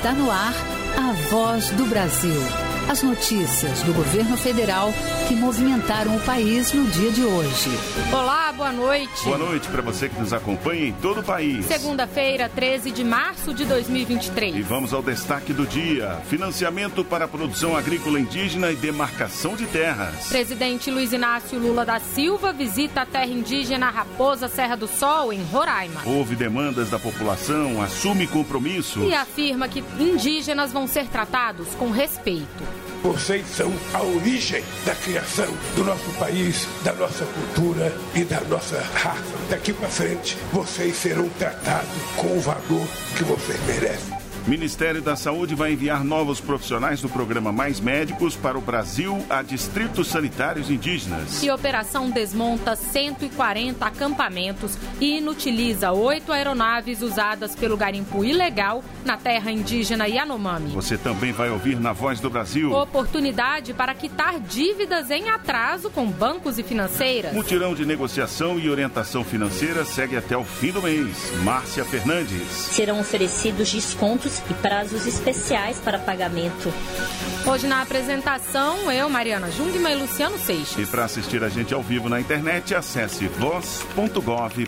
Está no ar a Voz do Brasil. As notícias do governo federal que movimentaram o país no dia de hoje. Olá, boa noite. Boa noite para você que nos acompanha em todo o país. Segunda-feira, 13 de março de 2023. E vamos ao destaque do dia. Financiamento para a produção agrícola indígena e demarcação de terras. Presidente Luiz Inácio Lula da Silva visita a terra indígena Raposa Serra do Sol, em Roraima. Houve demandas da população, assume compromisso. E afirma que indígenas vão ser tratados com respeito. Vocês são a origem da criação do nosso país, da nossa cultura e da nossa raça. Daqui para frente, vocês serão tratados com o valor que vocês merecem. Ministério da Saúde vai enviar novos profissionais do programa Mais Médicos para o Brasil a distritos sanitários indígenas. E a operação desmonta 140 acampamentos e inutiliza 8 aeronaves usadas pelo garimpo ilegal na terra indígena Yanomami. Você também vai ouvir na Voz do Brasil. Oportunidade para quitar dívidas em atraso com bancos e financeiras. Mutirão de negociação e orientação financeira segue até o fim do mês. Márcia Fernandes. Serão oferecidos descontos e prazos especiais para pagamento. Hoje na apresentação, eu, Mariana Jungmann e Luciano Seixas. E para assistir a gente ao vivo na internet, acesse voz.gov.br.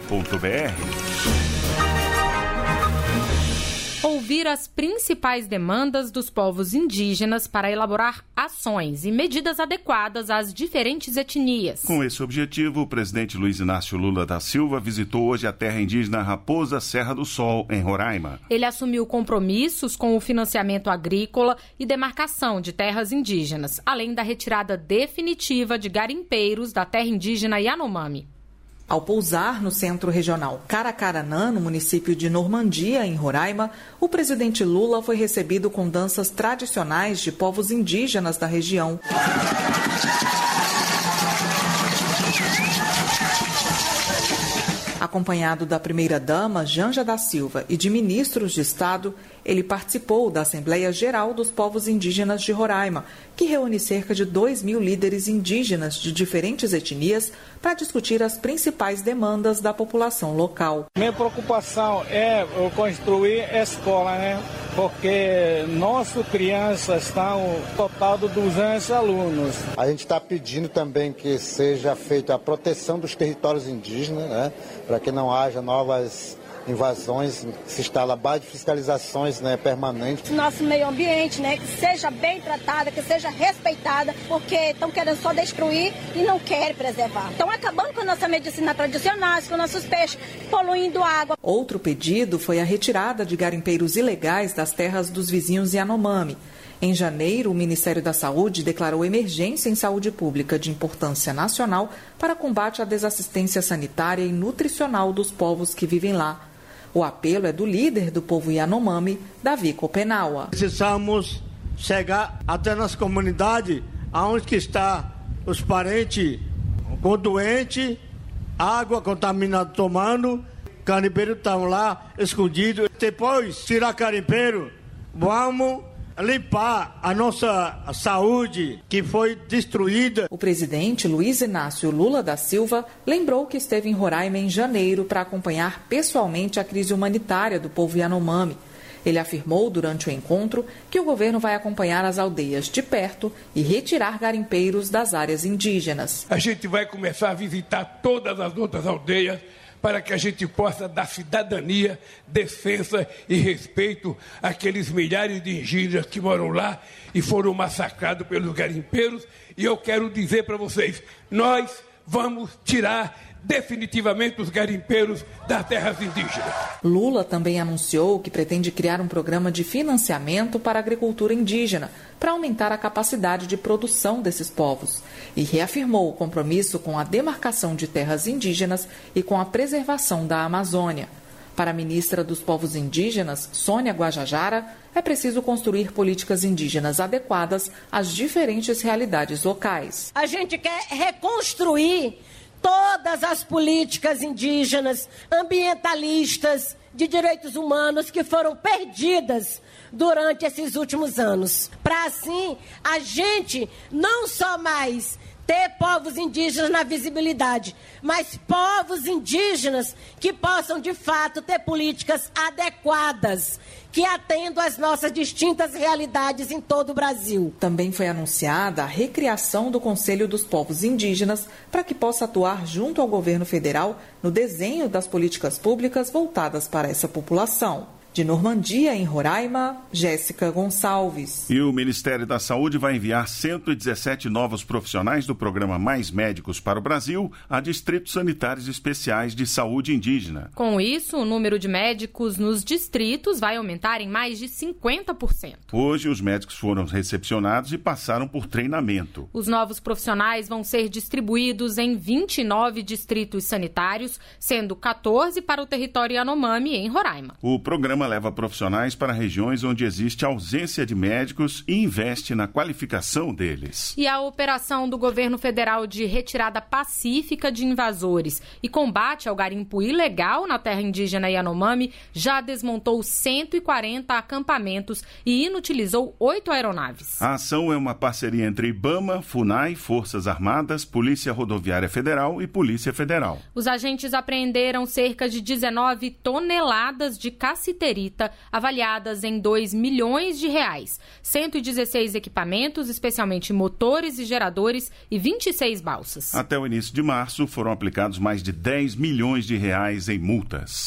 Ouvir as principais demandas dos povos indígenas para elaborar ações e medidas adequadas às diferentes etnias. Com esse objetivo, o presidente Luiz Inácio Lula da Silva visitou hoje a terra indígena Raposa Serra do Sol, em Roraima. Ele assumiu compromissos com o financiamento agrícola e demarcação de terras indígenas, além da retirada definitiva de garimpeiros da terra indígena Yanomami. Ao pousar no Centro Regional Caracaranã, no município de Normandia, em Roraima, o presidente Lula foi recebido com danças tradicionais de povos indígenas da região. Acompanhado da primeira-dama, Janja da Silva, e de ministros de Estado, ele participou da Assembleia Geral dos Povos Indígenas de Roraima, que reúne cerca de 2.000 líderes indígenas de diferentes etnias para discutir as principais demandas da população local. Minha preocupação é construir escola, porque nossas crianças estão total de 200 alunos. A gente está pedindo também que seja feita a proteção dos territórios indígenas, para que não haja novas invasões, se instala base de fiscalizações permanentes. Nosso meio ambiente, que seja bem tratada, que seja respeitada, porque estão querendo só destruir e não querem preservar. Estão acabando com a nossa medicina tradicional, com nossos peixes, poluindo a água. Outro pedido foi a retirada de garimpeiros ilegais das terras dos vizinhos Yanomami. Em janeiro, o Ministério da Saúde declarou emergência em saúde pública de importância nacional para combate à desassistência sanitária e nutricional dos povos que vivem lá. O apelo é do líder do povo Yanomami, Davi Copenaua. Precisamos chegar até nas comunidades onde que está os parentes com doente, água contaminada tomando, garimpeiros estão lá escondidos. Depois, tirar garimpeiro, vamos limpar a nossa saúde que foi destruída. O presidente Luiz Inácio Lula da Silva lembrou que esteve em Roraima em janeiro para acompanhar pessoalmente a crise humanitária do povo Yanomami. Ele afirmou durante o encontro que o governo vai acompanhar as aldeias de perto e retirar garimpeiros das áreas indígenas. A gente vai começar a visitar todas as outras aldeias para que a gente possa dar cidadania, defesa e respeito àqueles milhares de indígenas que moram lá e foram massacrados pelos garimpeiros. E eu quero dizer para vocês, nós vamos tirar definitivamente os garimpeiros das terras indígenas. Lula também anunciou que pretende criar um programa de financiamento para a agricultura indígena, para aumentar a capacidade de produção desses povos, e reafirmou o compromisso com a demarcação de terras indígenas e com a preservação da Amazônia. Para a ministra dos Povos Indígenas, Sônia Guajajara, é preciso construir políticas indígenas adequadas às diferentes realidades locais. A gente quer reconstruir todas as políticas indígenas, ambientalistas, de direitos humanos que foram perdidas durante esses últimos anos. Para assim, a gente não só mais ter povos indígenas na visibilidade, mas povos indígenas que possam, de fato, ter políticas adequadas, que atendam às nossas distintas realidades em todo o Brasil. Também foi anunciada a recriação do Conselho dos Povos Indígenas para que possa atuar junto ao governo federal no desenho das políticas públicas voltadas para essa população. De Normandia, em Roraima, Jéssica Gonçalves. E o Ministério da Saúde vai enviar 117 novos profissionais do programa Mais Médicos para o Brasil a distritos sanitários especiais de saúde indígena. Com isso, o número de médicos nos distritos vai aumentar em mais de 50%. Hoje, os médicos foram recepcionados e passaram por treinamento. Os novos profissionais vão ser distribuídos em 29 distritos sanitários, sendo 14 para o território Yanomami, em Roraima. O programa leva profissionais para regiões onde existe ausência de médicos e investe na qualificação deles. E a operação do governo federal de retirada pacífica de invasores e combate ao garimpo ilegal na terra indígena Yanomami já desmontou 140 acampamentos e inutilizou 8 aeronaves. A ação é uma parceria entre IBAMA, FUNAI, Forças Armadas, Polícia Rodoviária Federal e Polícia Federal. Os agentes apreenderam cerca de 19 toneladas de cassiterita, avaliadas em R$2 milhões, 116 equipamentos, especialmente motores e geradores, e 26 balsas. Até o início de março, foram aplicados mais de R$10 milhões em multas.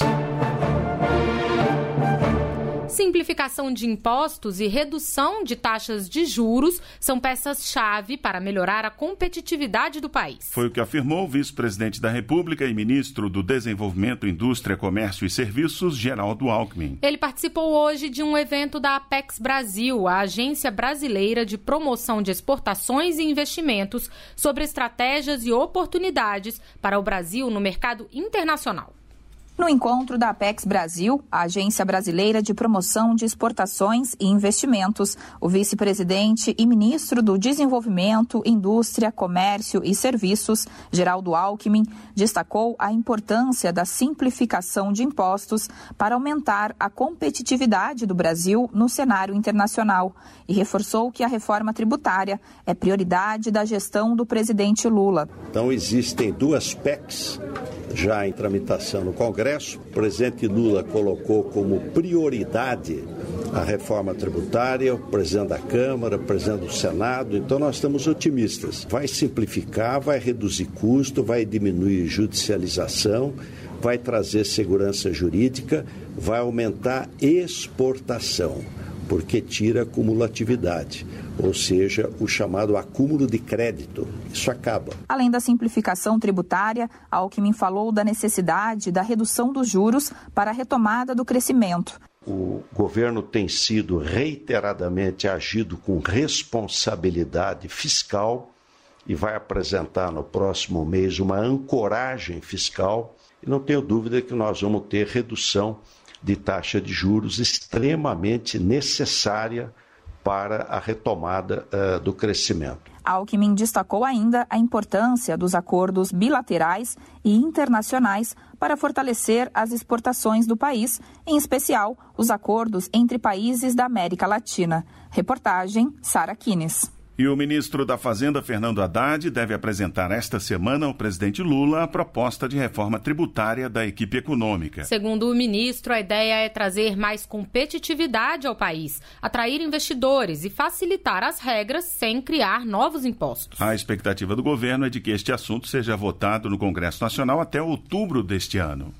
Simplificação de impostos e redução de taxas de juros são peças-chave para melhorar a competitividade do país. Foi o que afirmou o vice-presidente da República e ministro do Desenvolvimento, Indústria, Comércio e Serviços, Geraldo Alckmin. Ele participou hoje de um evento da Apex Brasil, a Agência Brasileira de Promoção de Exportações e Investimentos, sobre estratégias e oportunidades para o Brasil no mercado internacional. No encontro da Apex Brasil, a Agência Brasileira de Promoção de Exportações e Investimentos, o vice-presidente e ministro do Desenvolvimento, Indústria, Comércio e Serviços, Geraldo Alckmin, destacou a importância da simplificação de impostos para aumentar a competitividade do Brasil no cenário internacional e reforçou que a reforma tributária é prioridade da gestão do presidente Lula. Então, existem duas PECs já em tramitação no Congresso. O presidente Lula colocou como prioridade a reforma tributária, o presidente da Câmara, o presidente do Senado. Então nós estamos otimistas. Vai simplificar, vai reduzir custo, vai diminuir judicialização, vai trazer segurança jurídica, vai aumentar exportação, porque tira acumulatividade, ou seja, o chamado acúmulo de crédito. Isso acaba. Além da simplificação tributária, Alckmin falou da necessidade da redução dos juros para a retomada do crescimento. O governo tem sido reiteradamente agido com responsabilidade fiscal e vai apresentar no próximo mês uma ancoragem fiscal. E não tenho dúvida que nós vamos ter redução de taxa de juros extremamente necessária para a retomada do crescimento. Alckmin destacou ainda a importância dos acordos bilaterais e internacionais para fortalecer as exportações do país, em especial os acordos entre países da América Latina. Reportagem, Sara Kines. E o ministro da Fazenda, Fernando Haddad, deve apresentar esta semana ao presidente Lula a proposta de reforma tributária da equipe econômica. Segundo o ministro, a ideia é trazer mais competitividade ao país, atrair investidores e facilitar as regras sem criar novos impostos. A expectativa do governo é de que este assunto seja votado no Congresso Nacional até outubro deste ano.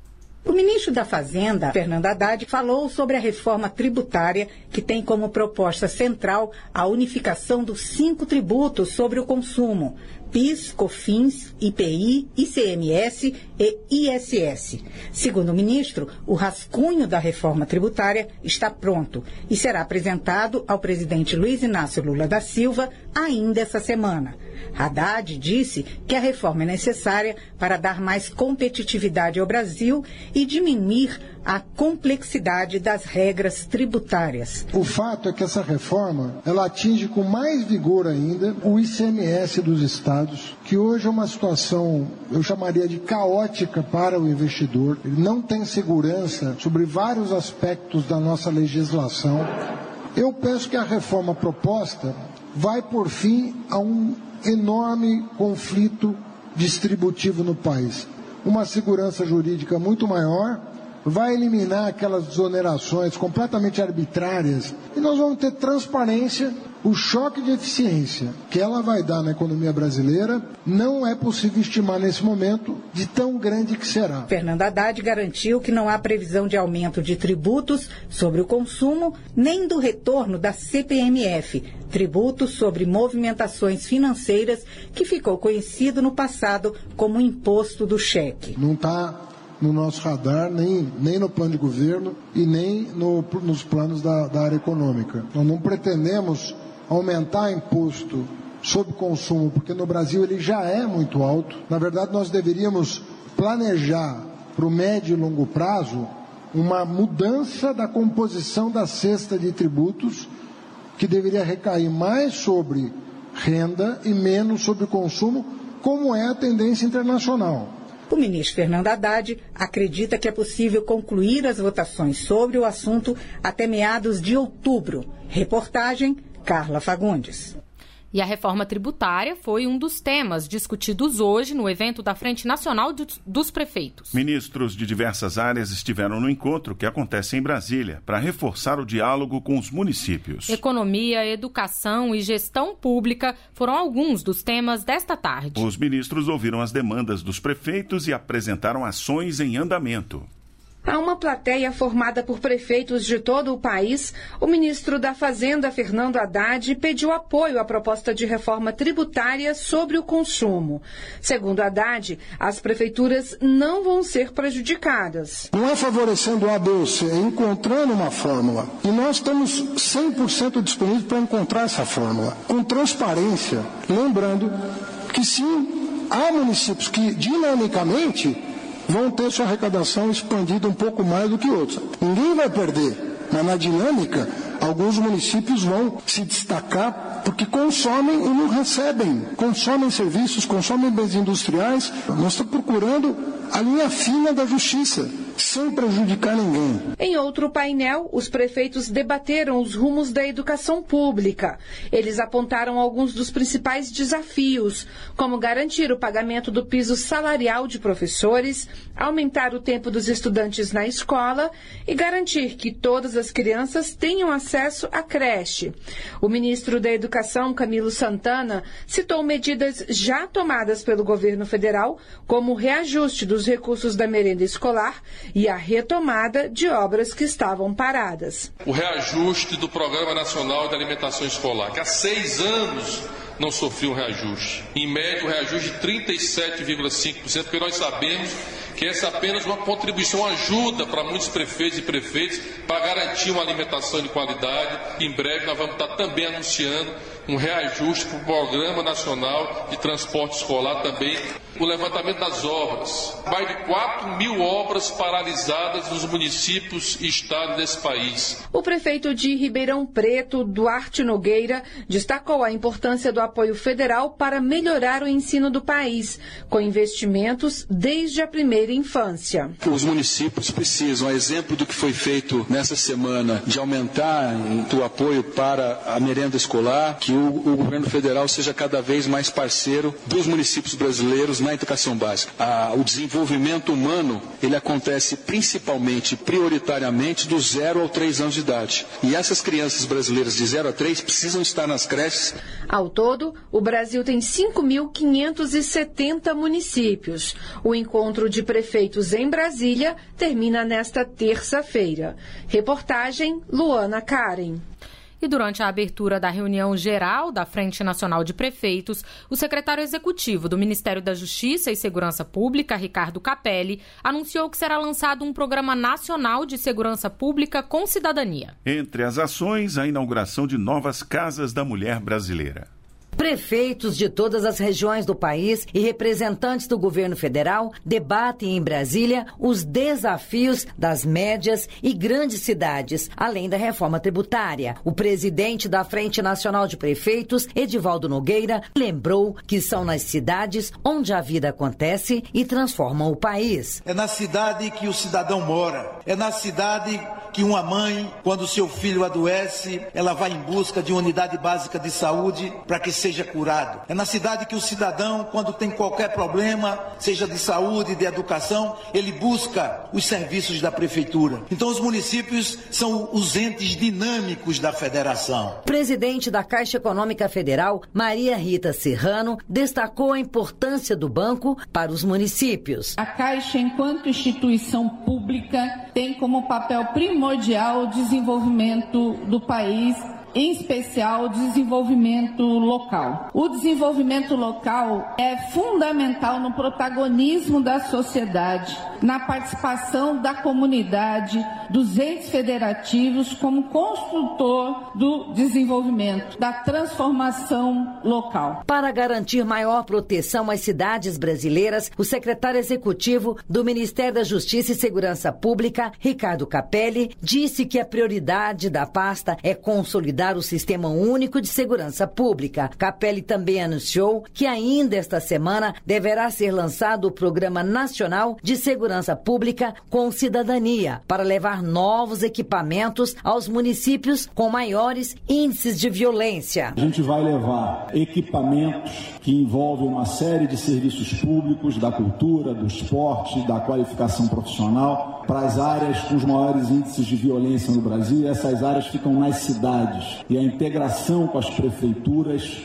O ministro da Fazenda, Fernando Haddad, falou sobre a reforma tributária que tem como proposta central a unificação dos 5 tributos sobre o consumo: PIS, COFINS, IPI, ICMS e ISS. Segundo o ministro, o rascunho da reforma tributária está pronto e será apresentado ao presidente Luiz Inácio Lula da Silva ainda essa semana. Haddad disse que a reforma é necessária para dar mais competitividade ao Brasil e diminuir a complexidade das regras tributárias. O fato é que essa reforma, ela atinge com mais vigor ainda o ICMS dos estados, que hoje é uma situação, eu chamaria de caótica para o investidor. Ele não tem segurança sobre vários aspectos da nossa legislação. Eu penso que a reforma proposta vai por fim a um enorme conflito distributivo no país. Uma segurança jurídica muito maior, vai eliminar aquelas desonerações completamente arbitrárias e nós vamos ter transparência. O choque de eficiência que ela vai dar na economia brasileira não é possível estimar nesse momento de tão grande que será. Fernando Haddad garantiu que não há previsão de aumento de tributos sobre o consumo, nem do retorno da CPMF, tributo sobre movimentações financeiras, que ficou conhecido no passado como imposto do cheque. Não está no nosso radar, nem no plano de governo e nem nos planos da área econômica. Nós não pretendemos aumentar imposto sobre consumo, porque no Brasil ele já é muito alto. Na verdade, nós deveríamos planejar para o médio e longo prazo uma mudança da composição da cesta de tributos, que deveria recair mais sobre renda e menos sobre consumo, como é a tendência internacional. O ministro Fernando Haddad acredita que é possível concluir as votações sobre o assunto até meados de outubro. Reportagem Carla Fagundes. E a reforma tributária foi um dos temas discutidos hoje no evento da Frente Nacional dos Prefeitos. Ministros de diversas áreas estiveram no encontro que acontece em Brasília para reforçar o diálogo com os municípios. Economia, educação e gestão pública foram alguns dos temas desta tarde. Os ministros ouviram as demandas dos prefeitos e apresentaram ações em andamento. A uma plateia formada por prefeitos de todo o país, o ministro da Fazenda, Fernando Haddad, pediu apoio à proposta de reforma tributária sobre o consumo. Segundo Haddad, as prefeituras não vão ser prejudicadas. Não é favorecendo o A, B ou C, é encontrando uma fórmula. E nós estamos 100% disponíveis para encontrar essa fórmula, com transparência. Lembrando que sim, há municípios que dinamicamente vão ter sua arrecadação expandida um pouco mais do que outros. Ninguém vai perder, mas na dinâmica, alguns municípios vão se destacar porque consomem e não recebem. Consomem serviços, consomem bens industriais. Nós estamos procurando a linha fina da justiça, sem prejudicar ninguém. Em outro painel, os prefeitos debateram os rumos da educação pública. Eles apontaram alguns dos principais desafios, como garantir o pagamento do piso salarial de professores, aumentar o tempo dos estudantes na escola e garantir que todas as crianças tenham acesso à creche. O ministro da Educação, Camilo Santana, citou medidas já tomadas pelo governo federal, como o reajuste dos recursos da merenda escolar e a retomada de obras que estavam paradas. O reajuste do Programa Nacional de Alimentação Escolar, que há 6 anos não sofreu um reajuste. Em média, um reajuste de 37,5%, porque nós sabemos que essa é apenas uma contribuição, ajuda para muitos prefeitos e prefeitas para garantir uma alimentação de qualidade. Em breve nós vamos estar também anunciando um reajuste para o Programa Nacional de Transporte Escolar também. O levantamento das obras. Mais de 4.000 obras paralisadas nos municípios e estados desse país. O prefeito de Ribeirão Preto, Duarte Nogueira, destacou a importância do apoio federal para melhorar o ensino do país, com investimentos desde a primeira infância. Os municípios precisam, a exemplo do que foi feito nessa semana, de aumentar o apoio para a merenda escolar, que o governo federal seja cada vez mais parceiro dos municípios brasileiros na educação básica. O desenvolvimento humano, ele acontece principalmente, prioritariamente, do 0 ao 3 anos de idade. E essas crianças brasileiras de 0 a 3 precisam estar nas creches. Ao todo, o Brasil tem 5.570 municípios. O encontro de prefeitos em Brasília termina nesta terça-feira. Reportagem Luana Karen. E durante a abertura da reunião geral da Frente Nacional de Prefeitos, o secretário executivo do Ministério da Justiça e Segurança Pública, Ricardo Capelli, anunciou que será lançado um programa nacional de segurança pública com cidadania. Entre as ações, a inauguração de novas casas da mulher brasileira. Prefeitos de todas as regiões do país e representantes do governo federal debatem em Brasília os desafios das médias e grandes cidades, além da reforma tributária. O presidente da Frente Nacional de Prefeitos, Edivaldo Nogueira, lembrou que são nas cidades onde a vida acontece e transformam o país. É na cidade que o cidadão mora, é na cidade que uma mãe, quando seu filho adoece, ela vai em busca de uma unidade básica de saúde para que seja curado. É na cidade que o cidadão, quando tem qualquer problema, seja de saúde, de educação, ele busca os serviços da prefeitura. Então os municípios são os entes dinâmicos da federação. Presidente da Caixa Econômica Federal, Maria Rita Serrano, destacou a importância do banco para os municípios. A Caixa, enquanto instituição pública, tem como papel primordial o desenvolvimento do país, em especial o desenvolvimento local. O desenvolvimento local é fundamental no protagonismo da sociedade, na participação da comunidade, dos entes federativos como construtor do desenvolvimento, da transformação local. Para garantir maior proteção às cidades brasileiras, o secretário executivo do Ministério da Justiça e Segurança Pública, Ricardo Capelli, disse que a prioridade da pasta é consolidar o Sistema Único de Segurança Pública. Capelli também anunciou que ainda esta semana deverá ser lançado o Programa Nacional de Segurança Pública com Cidadania, para levar novos equipamentos aos municípios com maiores índices de violência. A gente vai levar equipamentos que envolvem uma série de serviços públicos, da cultura, do esporte, da qualificação profissional, para as áreas com os maiores índices de violência no Brasil, e essas áreas ficam nas cidades. E a integração com as prefeituras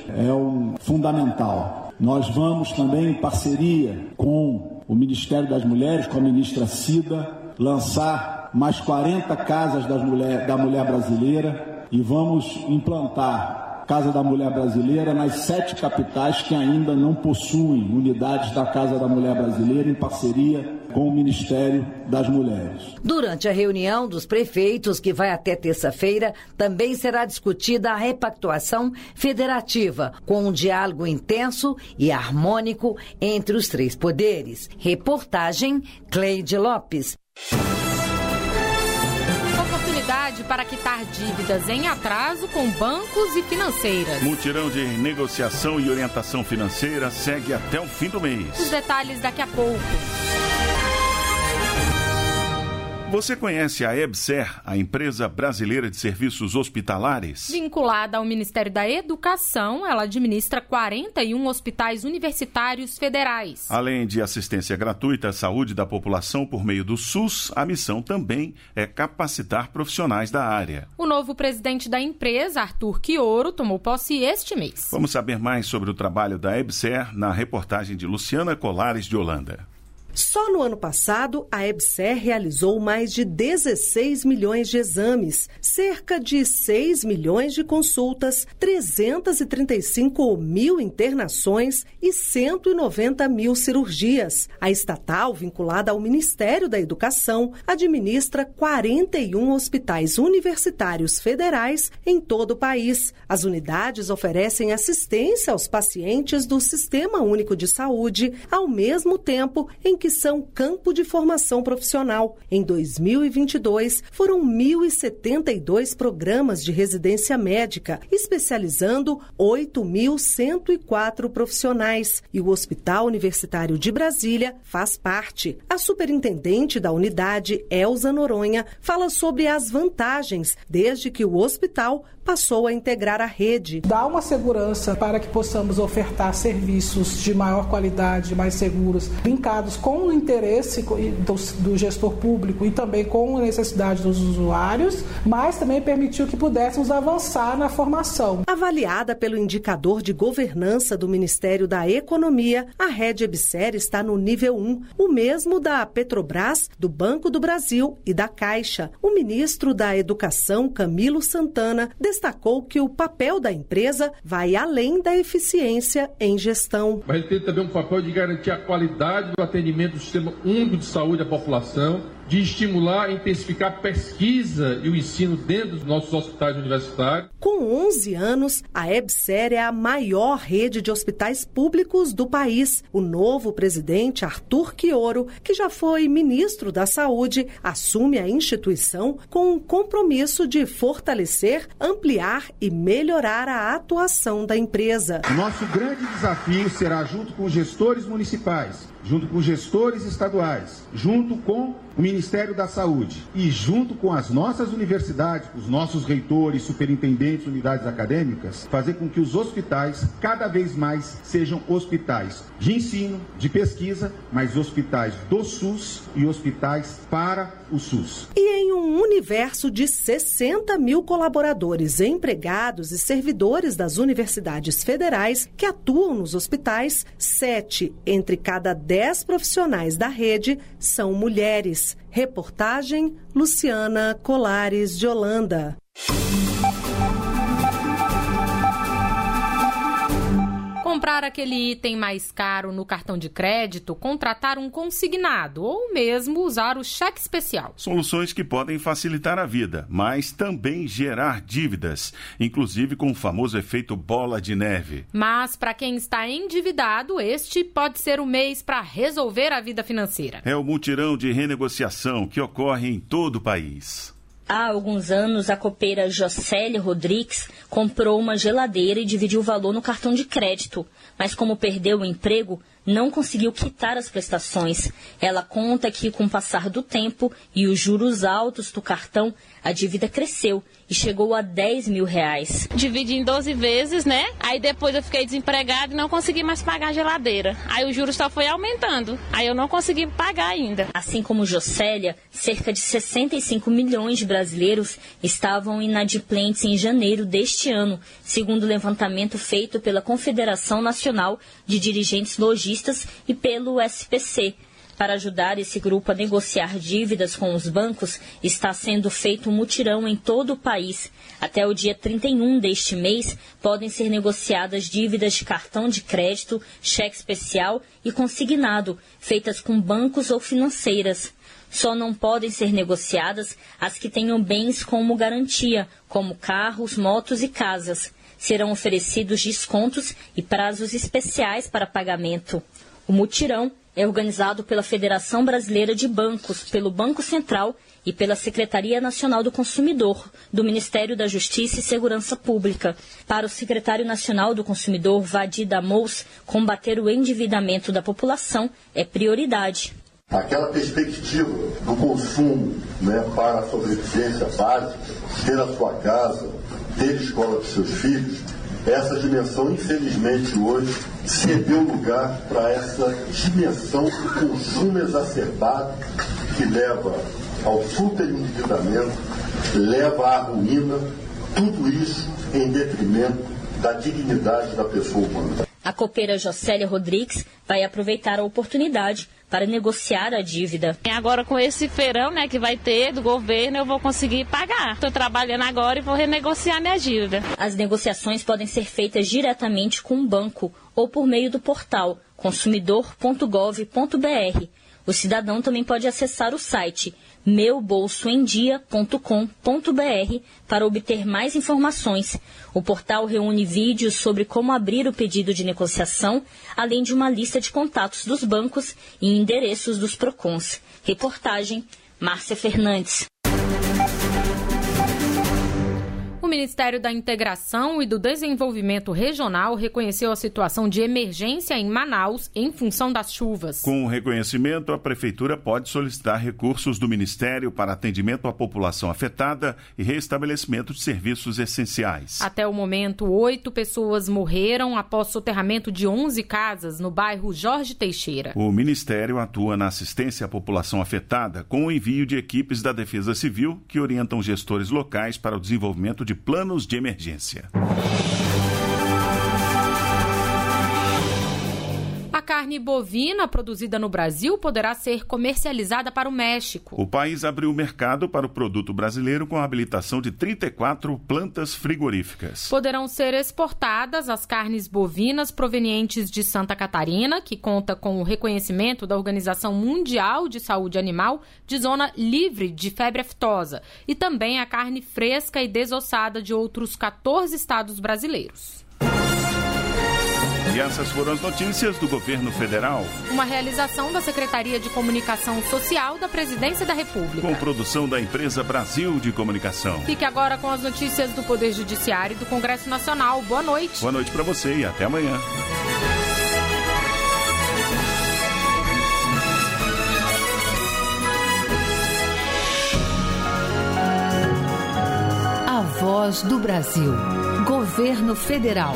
é fundamental. Nós vamos também, em parceria com o Ministério das Mulheres, com a ministra Cida, lançar mais 40 casas da mulher brasileira e vamos implantar Casa da Mulher Brasileira nas 7 capitais que ainda não possuem unidades da Casa da Mulher Brasileira, em parceria com o Ministério das Mulheres. Durante a reunião dos prefeitos, que vai até terça-feira, também será discutida a repactuação federativa, com um diálogo intenso e harmônico entre os 3 poderes. Reportagem Cleide Lopes. Oportunidade para quitar dívidas em atraso com bancos e financeiras. Mutirão de negociação e orientação financeira segue até o fim do mês. Os detalhes daqui a pouco. Você conhece a EBSER, a Empresa Brasileira de Serviços Hospitalares? Vinculada ao Ministério da Educação, ela administra 41 hospitais universitários federais. Além de assistência gratuita à saúde da população por meio do SUS, a missão também é capacitar profissionais da área. O novo presidente da empresa, Arthur Quioro, tomou posse este mês. Vamos saber mais sobre o trabalho da EBSER na reportagem de Luciana Colares de Holanda. Só no ano passado, a EBSER realizou mais de 16 milhões de exames, cerca de 6 milhões de consultas, 335 mil internações e 190 mil cirurgias. A estatal, vinculada ao Ministério da Educação, administra 41 hospitais universitários federais em todo o país. As unidades oferecem assistência aos pacientes do Sistema Único de Saúde, ao mesmo tempo em que são campo de formação profissional. Em 2022, foram 1.072 programas de residência médica, especializando 8.104 profissionais. E o Hospital Universitário de Brasília faz parte. A superintendente da unidade, Elza Noronha, fala sobre as vantagens desde que o hospital passou a integrar a rede. Dá uma segurança para que possamos ofertar serviços de maior qualidade, mais seguros, linkados com o interesse do gestor público e também com a necessidade dos usuários, mas também permitiu que pudéssemos avançar na formação. Avaliada pelo indicador de governança do Ministério da Economia, a rede EBSER está no nível 1, o mesmo da Petrobras, do Banco do Brasil e da Caixa. O ministro da Educação, Camilo Santana, destacou que o papel da empresa vai além da eficiência em gestão. Mas ele tem também um papel de garantir a qualidade do atendimento do Sistema Único de Saúde à população, de estimular e intensificar a pesquisa e o ensino dentro dos nossos hospitais universitários. Com 11 anos, a EBSER é a maior rede de hospitais públicos do país. O novo presidente, Arthur Quioro, que já foi ministro da Saúde, assume a instituição com um compromisso de fortalecer, ampliar e melhorar a atuação da empresa. Nosso grande desafio será, junto com os gestores municipais, junto com os gestores estaduais, junto com o Ministério Ministério da Saúde e junto com as nossas universidades, os nossos reitores, superintendentes, unidades acadêmicas, fazer com que os hospitais cada vez mais sejam hospitais de ensino, de pesquisa, mas hospitais do SUS e hospitais para o SUS. E em um universo de 60 mil colaboradores, empregados e servidores das universidades federais que atuam nos hospitais, 7 entre cada 10 profissionais da rede são mulheres. Reportagem Luciana Colares de Holanda. Comprar aquele item mais caro no cartão de crédito, contratar um consignado ou mesmo usar o cheque especial. Soluções que podem facilitar a vida, mas também gerar dívidas, inclusive com o famoso efeito bola de neve. Mas para quem está endividado, este pode ser o mês para resolver a vida financeira. É o mutirão de renegociação que ocorre em todo o país. Há alguns anos, a copeira Jocélia Rodrigues comprou uma geladeira e dividiu o valor no cartão de crédito. Mas como perdeu o emprego, não conseguiu quitar as prestações. Ela conta que, com o passar do tempo e os juros altos do cartão, a dívida cresceu e chegou a R$10 mil. Dividi em 12 vezes, né? Aí depois eu fiquei desempregada e não consegui mais pagar a geladeira. Aí o juros só foi aumentando. Aí eu não consegui pagar ainda. Assim como Jocélia, cerca de 65 milhões de brasileiros estavam inadimplentes em janeiro deste ano, segundo o levantamento feito pela Confederação Nacional de Dirigentes Lojistas e pelo SPC. Para ajudar esse grupo a negociar dívidas com os bancos, está sendo feito um mutirão em todo o país. Até o dia 31 deste mês, podem ser negociadas dívidas de cartão de crédito, cheque especial e consignado, feitas com bancos ou financeiras. Só não podem ser negociadas as que tenham bens como garantia, como carros, motos e casas. Serão oferecidos descontos e prazos especiais para pagamento. O mutirão é organizado pela Federação Brasileira de Bancos, pelo Banco Central e pela Secretaria Nacional do Consumidor, do Ministério da Justiça e Segurança Pública. Para o secretário nacional do Consumidor, Vadir Damous, combater o endividamento da população é prioridade. Aquela perspectiva do consumo, para a sobrevivência básica, ter a sua casa, ter escola para seus filhos, essa dimensão, infelizmente, hoje cedeu lugar para essa dimensão do consumo exacerbado que leva ao superendividamento, leva à ruína, tudo isso em detrimento da dignidade da pessoa humana. A copeira Jocélia Rodrigues vai aproveitar a oportunidade para negociar a dívida. Agora, com esse feirão, que vai ter do governo, eu vou conseguir pagar. Estou trabalhando agora e vou renegociar minha dívida. As negociações podem ser feitas diretamente com o banco ou por meio do portal consumidor.gov.br. O cidadão também pode acessar o site meubolsoemdia.com.br para obter mais informações. O portal reúne vídeos sobre como abrir o pedido de negociação, além de uma lista de contatos dos bancos e endereços dos PROCONs. Reportagem Márcia Fernandes. O Ministério da Integração e do Desenvolvimento Regional reconheceu a situação de emergência em Manaus em função das chuvas. Com o reconhecimento, a Prefeitura pode solicitar recursos do Ministério para atendimento à população afetada e restabelecimento de serviços essenciais. Até o momento, 8 pessoas morreram após soterramento de 11 casas no bairro Jorge Teixeira. O Ministério atua na assistência à população afetada com o envio de equipes da Defesa Civil que orientam gestores locais para o desenvolvimento de planos de emergência. A carne bovina produzida no Brasil poderá ser comercializada para o México. O país abriu o mercado para o produto brasileiro com a habilitação de 34 plantas frigoríficas. Poderão ser exportadas as carnes bovinas provenientes de Santa Catarina, que conta com o reconhecimento da Organização Mundial de Saúde Animal de zona livre de febre aftosa, e também a carne fresca e desossada de outros 14 estados brasileiros. E essas foram as notícias do governo federal. Uma realização da Secretaria de Comunicação Social da Presidência da República. Com produção da empresa Brasil de Comunicação. Fique agora com as notícias do Poder Judiciário e do Congresso Nacional. Boa noite. Boa noite para você e até amanhã. voz do Brasil. Governo Federal.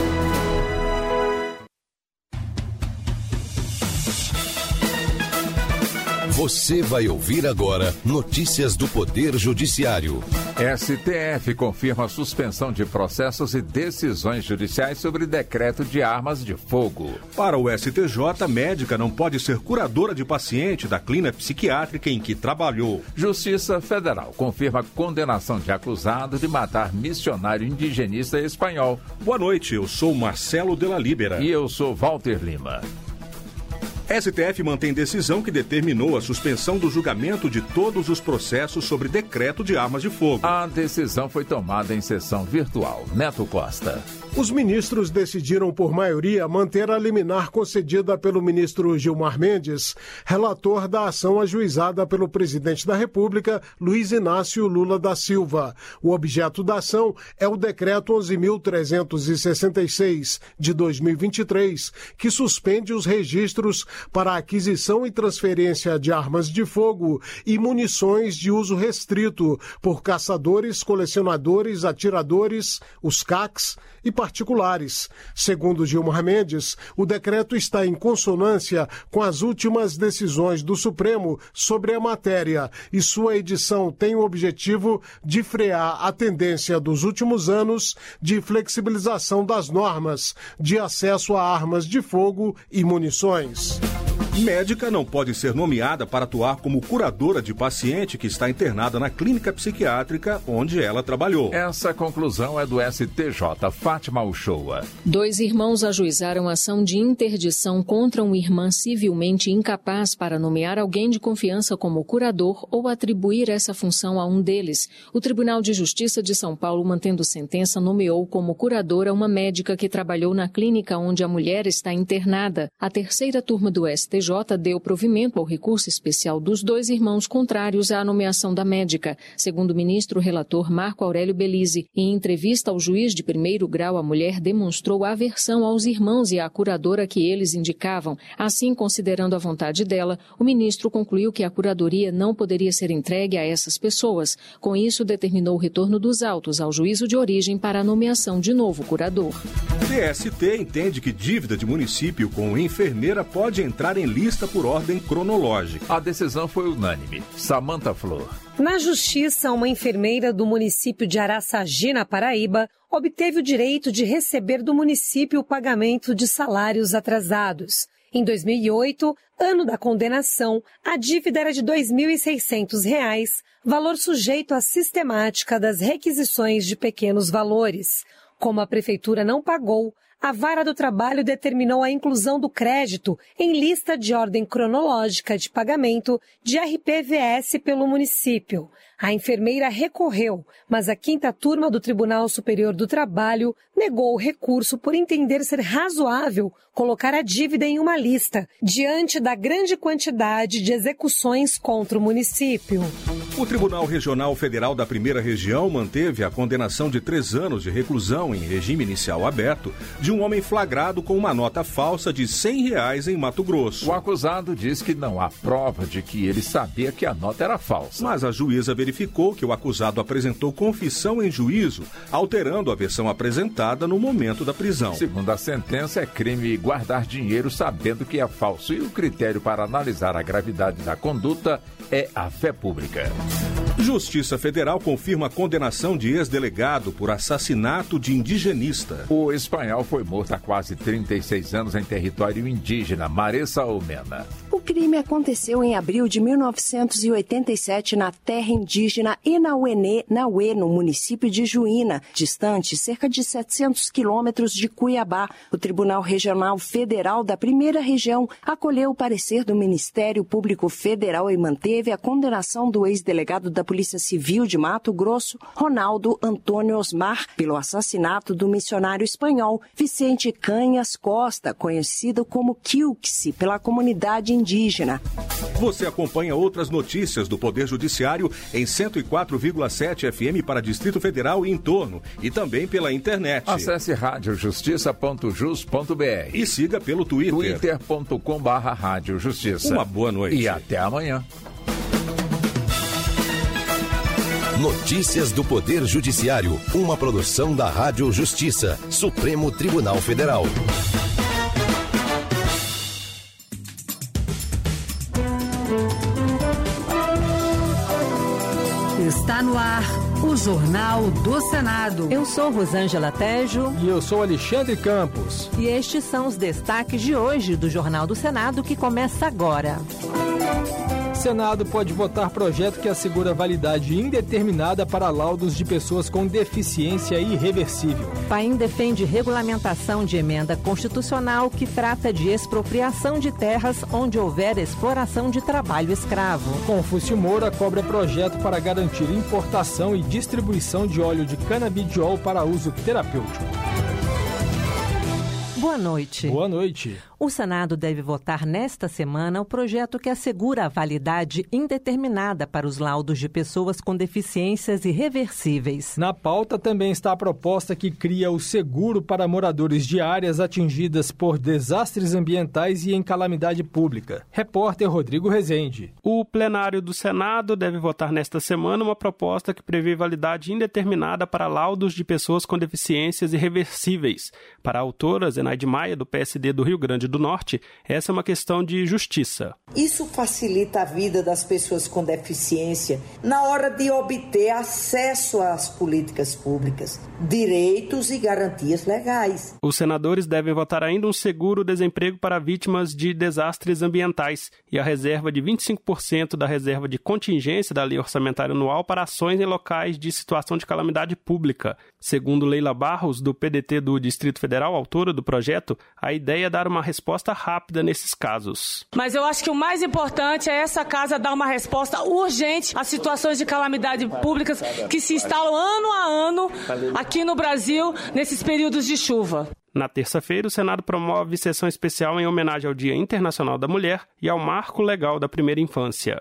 Você vai ouvir agora notícias do Poder Judiciário. STF confirma a suspensão de processos e decisões judiciais sobre decreto de armas de fogo. Para o STJ, médica não pode ser curadora de paciente da clínica psiquiátrica em que trabalhou. Justiça Federal confirma a condenação de acusado de matar missionário indigenista espanhol. Boa noite, eu sou Marcelo de la Libera. E eu sou Walter Lima. STF mantém decisão que determinou a suspensão do julgamento de todos os processos sobre decreto de armas de fogo. A decisão foi tomada em sessão virtual. Neto Costa. Os ministros decidiram por maioria manter a liminar concedida pelo ministro Gilmar Mendes, relator da ação ajuizada pelo presidente da República, Luiz Inácio Lula da Silva. O objeto da ação é o decreto 11.366 de 2023, que suspende os registros para a aquisição e transferência de armas de fogo e munições de uso restrito por caçadores, colecionadores, atiradores, os CACs e particulares. Segundo Gilmar Mendes, o decreto está em consonância com as últimas decisões do Supremo sobre a matéria e sua edição tem o objetivo de frear a tendência dos últimos anos de flexibilização das normas de acesso a armas de fogo e munições. Médica não pode ser nomeada para atuar como curadora de paciente que está internada na clínica psiquiátrica onde ela trabalhou. Essa conclusão é do STJ. Fátima Uchoa. 2 irmãos ajuizaram ação de interdição contra uma irmã civilmente incapaz para nomear alguém de confiança como curador ou atribuir essa função a um deles. O Tribunal de Justiça de São Paulo, mantendo sentença, nomeou como curadora uma médica que trabalhou na clínica onde a mulher está internada. A terceira turma do STJ deu provimento ao recurso especial dos 2 irmãos contrários à nomeação da médica. Segundo o ministro relator Marco Aurélio Belize, em entrevista ao juiz de primeiro grau, a mulher demonstrou aversão aos irmãos e à curadora que eles indicavam. Assim, considerando a vontade dela, o ministro concluiu que a curadoria não poderia ser entregue a essas pessoas. Com isso, determinou o retorno dos autos ao juízo de origem para a nomeação de novo curador. TST entende que dívida de município com enfermeira pode entrar em lista por ordem cronológica. A decisão foi unânime. Samanta Flor. Na Justiça, uma enfermeira do município de Araçagi, na Paraíba, obteve o direito de receber do município o pagamento de salários atrasados. Em 2008, ano da condenação, a dívida era de R$ 2.600, valor sujeito à sistemática das requisições de pequenos valores. Como a prefeitura não pagou, a Vara do Trabalho determinou a inclusão do crédito em lista de ordem cronológica de pagamento de RPVS pelo município. A enfermeira recorreu, mas a 5ª turma do Tribunal Superior do Trabalho negou o recurso por entender ser razoável colocar a dívida em uma lista, diante da grande quantidade de execuções contra o município. O Tribunal Regional Federal da Primeira Região manteve a condenação de 3 anos de reclusão em regime inicial aberto de um homem flagrado com uma nota falsa de R$ 100 em Mato Grosso. O acusado diz que não há prova de que ele sabia que a nota era falsa. Mas a juíza verificou que o acusado apresentou confissão em juízo, alterando a versão apresentada no momento da prisão. Segundo a sentença, é crime guardar dinheiro sabendo que é falso e o critério para analisar a gravidade da conduta é a fé pública. Justiça Federal confirma a condenação de ex-delegado por assassinato de indigenista. O espanhol foi morto há quase 36 anos em território indígena. Maressa Almena. O crime aconteceu em abril de 1987 na terra indígena Enauenê, Nauê, no município de Juína, distante cerca de 700 quilômetros de Cuiabá. O Tribunal Regional Federal da Primeira Região acolheu o parecer do Ministério Público Federal e manteve a condenação do ex-delegado da Polícia Civil de Mato Grosso, Ronaldo Antônio Osmar, pelo assassinato do missionário espanhol Vicente Canhas Costa, conhecido como Quilxe, pela comunidade indígena. Você acompanha outras notícias do Poder Judiciário em 104,7 FM para Distrito Federal e entorno, e também pela internet. Acesse radiojustiça.jus.br e siga pelo Twitter. twitter.com/radiojustiça. Uma boa noite. E até amanhã. Notícias do Poder Judiciário, uma produção da Rádio Justiça, Supremo Tribunal Federal. Está no ar o Jornal do Senado. Eu sou Rosângela Tejo. E eu sou Alexandre Campos. E estes são os destaques de hoje do Jornal do Senado, que começa agora. Senado pode votar projeto que assegura validade indeterminada para laudos de pessoas com deficiência irreversível. Paim defende regulamentação de emenda constitucional que trata de expropriação de terras onde houver exploração de trabalho escravo. Confúcio Moura cobra projeto para garantir importação e distribuição de óleo de canabidiol para uso terapêutico. Boa noite. Boa noite. O Senado deve votar nesta semana o projeto que assegura a validade indeterminada para os laudos de pessoas com deficiências irreversíveis. Na pauta também está a proposta que cria o seguro para moradores de áreas atingidas por desastres ambientais e em calamidade pública. Repórter Rodrigo Rezende. O plenário do Senado deve votar nesta semana uma proposta que prevê validade indeterminada para laudos de pessoas com deficiências irreversíveis. Para a autora Zenaide Maia, do PSD do Rio Grande do Norte, essa é uma questão de justiça. Isso facilita a vida das pessoas com deficiência na hora de obter acesso às políticas públicas, direitos e garantias legais. Os senadores devem votar ainda um seguro-desemprego para vítimas de desastres ambientais e a reserva de 25% da reserva de contingência da Lei Orçamentária Anual para ações em locais de situação de calamidade pública. Segundo Leila Barros, do PDT do Distrito Federal, autora do projeto, a ideia é dar uma resposta rápida nesses casos. Mas eu acho que o mais importante é essa casa dar uma resposta urgente às situações de calamidade públicas que se instalam ano a ano aqui no Brasil nesses períodos de chuva. Na terça-feira, o Senado promove sessão especial em homenagem ao Dia Internacional da Mulher e ao Marco Legal da Primeira Infância.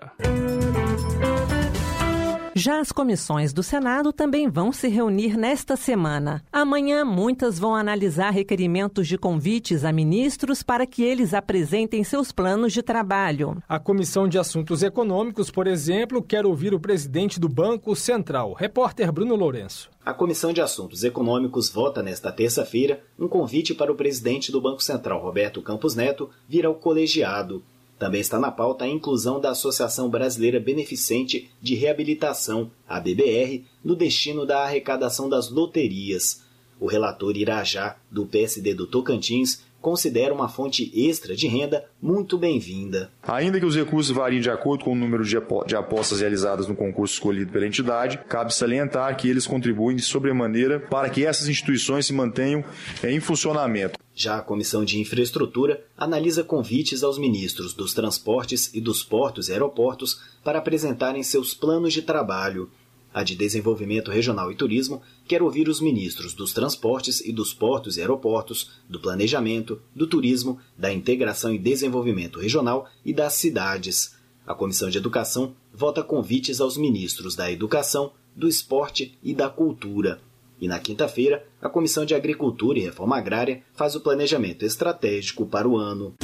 Já as comissões do Senado também vão se reunir nesta semana. Amanhã, muitas vão analisar requerimentos de convites a ministros para que eles apresentem seus planos de trabalho. A Comissão de Assuntos Econômicos, por exemplo, quer ouvir o presidente do Banco Central. Repórter Bruno Lourenço. A Comissão de Assuntos Econômicos vota nesta terça-feira um convite para o presidente do Banco Central, Roberto Campos Neto, vir ao colegiado. Também está na pauta a inclusão da Associação Brasileira Beneficente de Reabilitação, a ABBR, no destino da arrecadação das loterias. O relator Irajá, do PSD do Tocantins, considera uma fonte extra de renda muito bem-vinda. Ainda que os recursos variem de acordo com o número de apostas realizadas no concurso escolhido pela entidade, cabe salientar que eles contribuem de sobremaneira para que essas instituições se mantenham em funcionamento. Já a Comissão de Infraestrutura analisa convites aos ministros dos Transportes e dos Portos e Aeroportos para apresentarem seus planos de trabalho. A de Desenvolvimento Regional e Turismo quer ouvir os ministros dos Transportes e dos Portos e Aeroportos, do Planejamento, do Turismo, da Integração e Desenvolvimento Regional e das Cidades. A Comissão de Educação vota convites aos ministros da Educação, do Esporte e da Cultura. E na quinta-feira, a Comissão de Agricultura e Reforma Agrária faz o planejamento estratégico para o ano.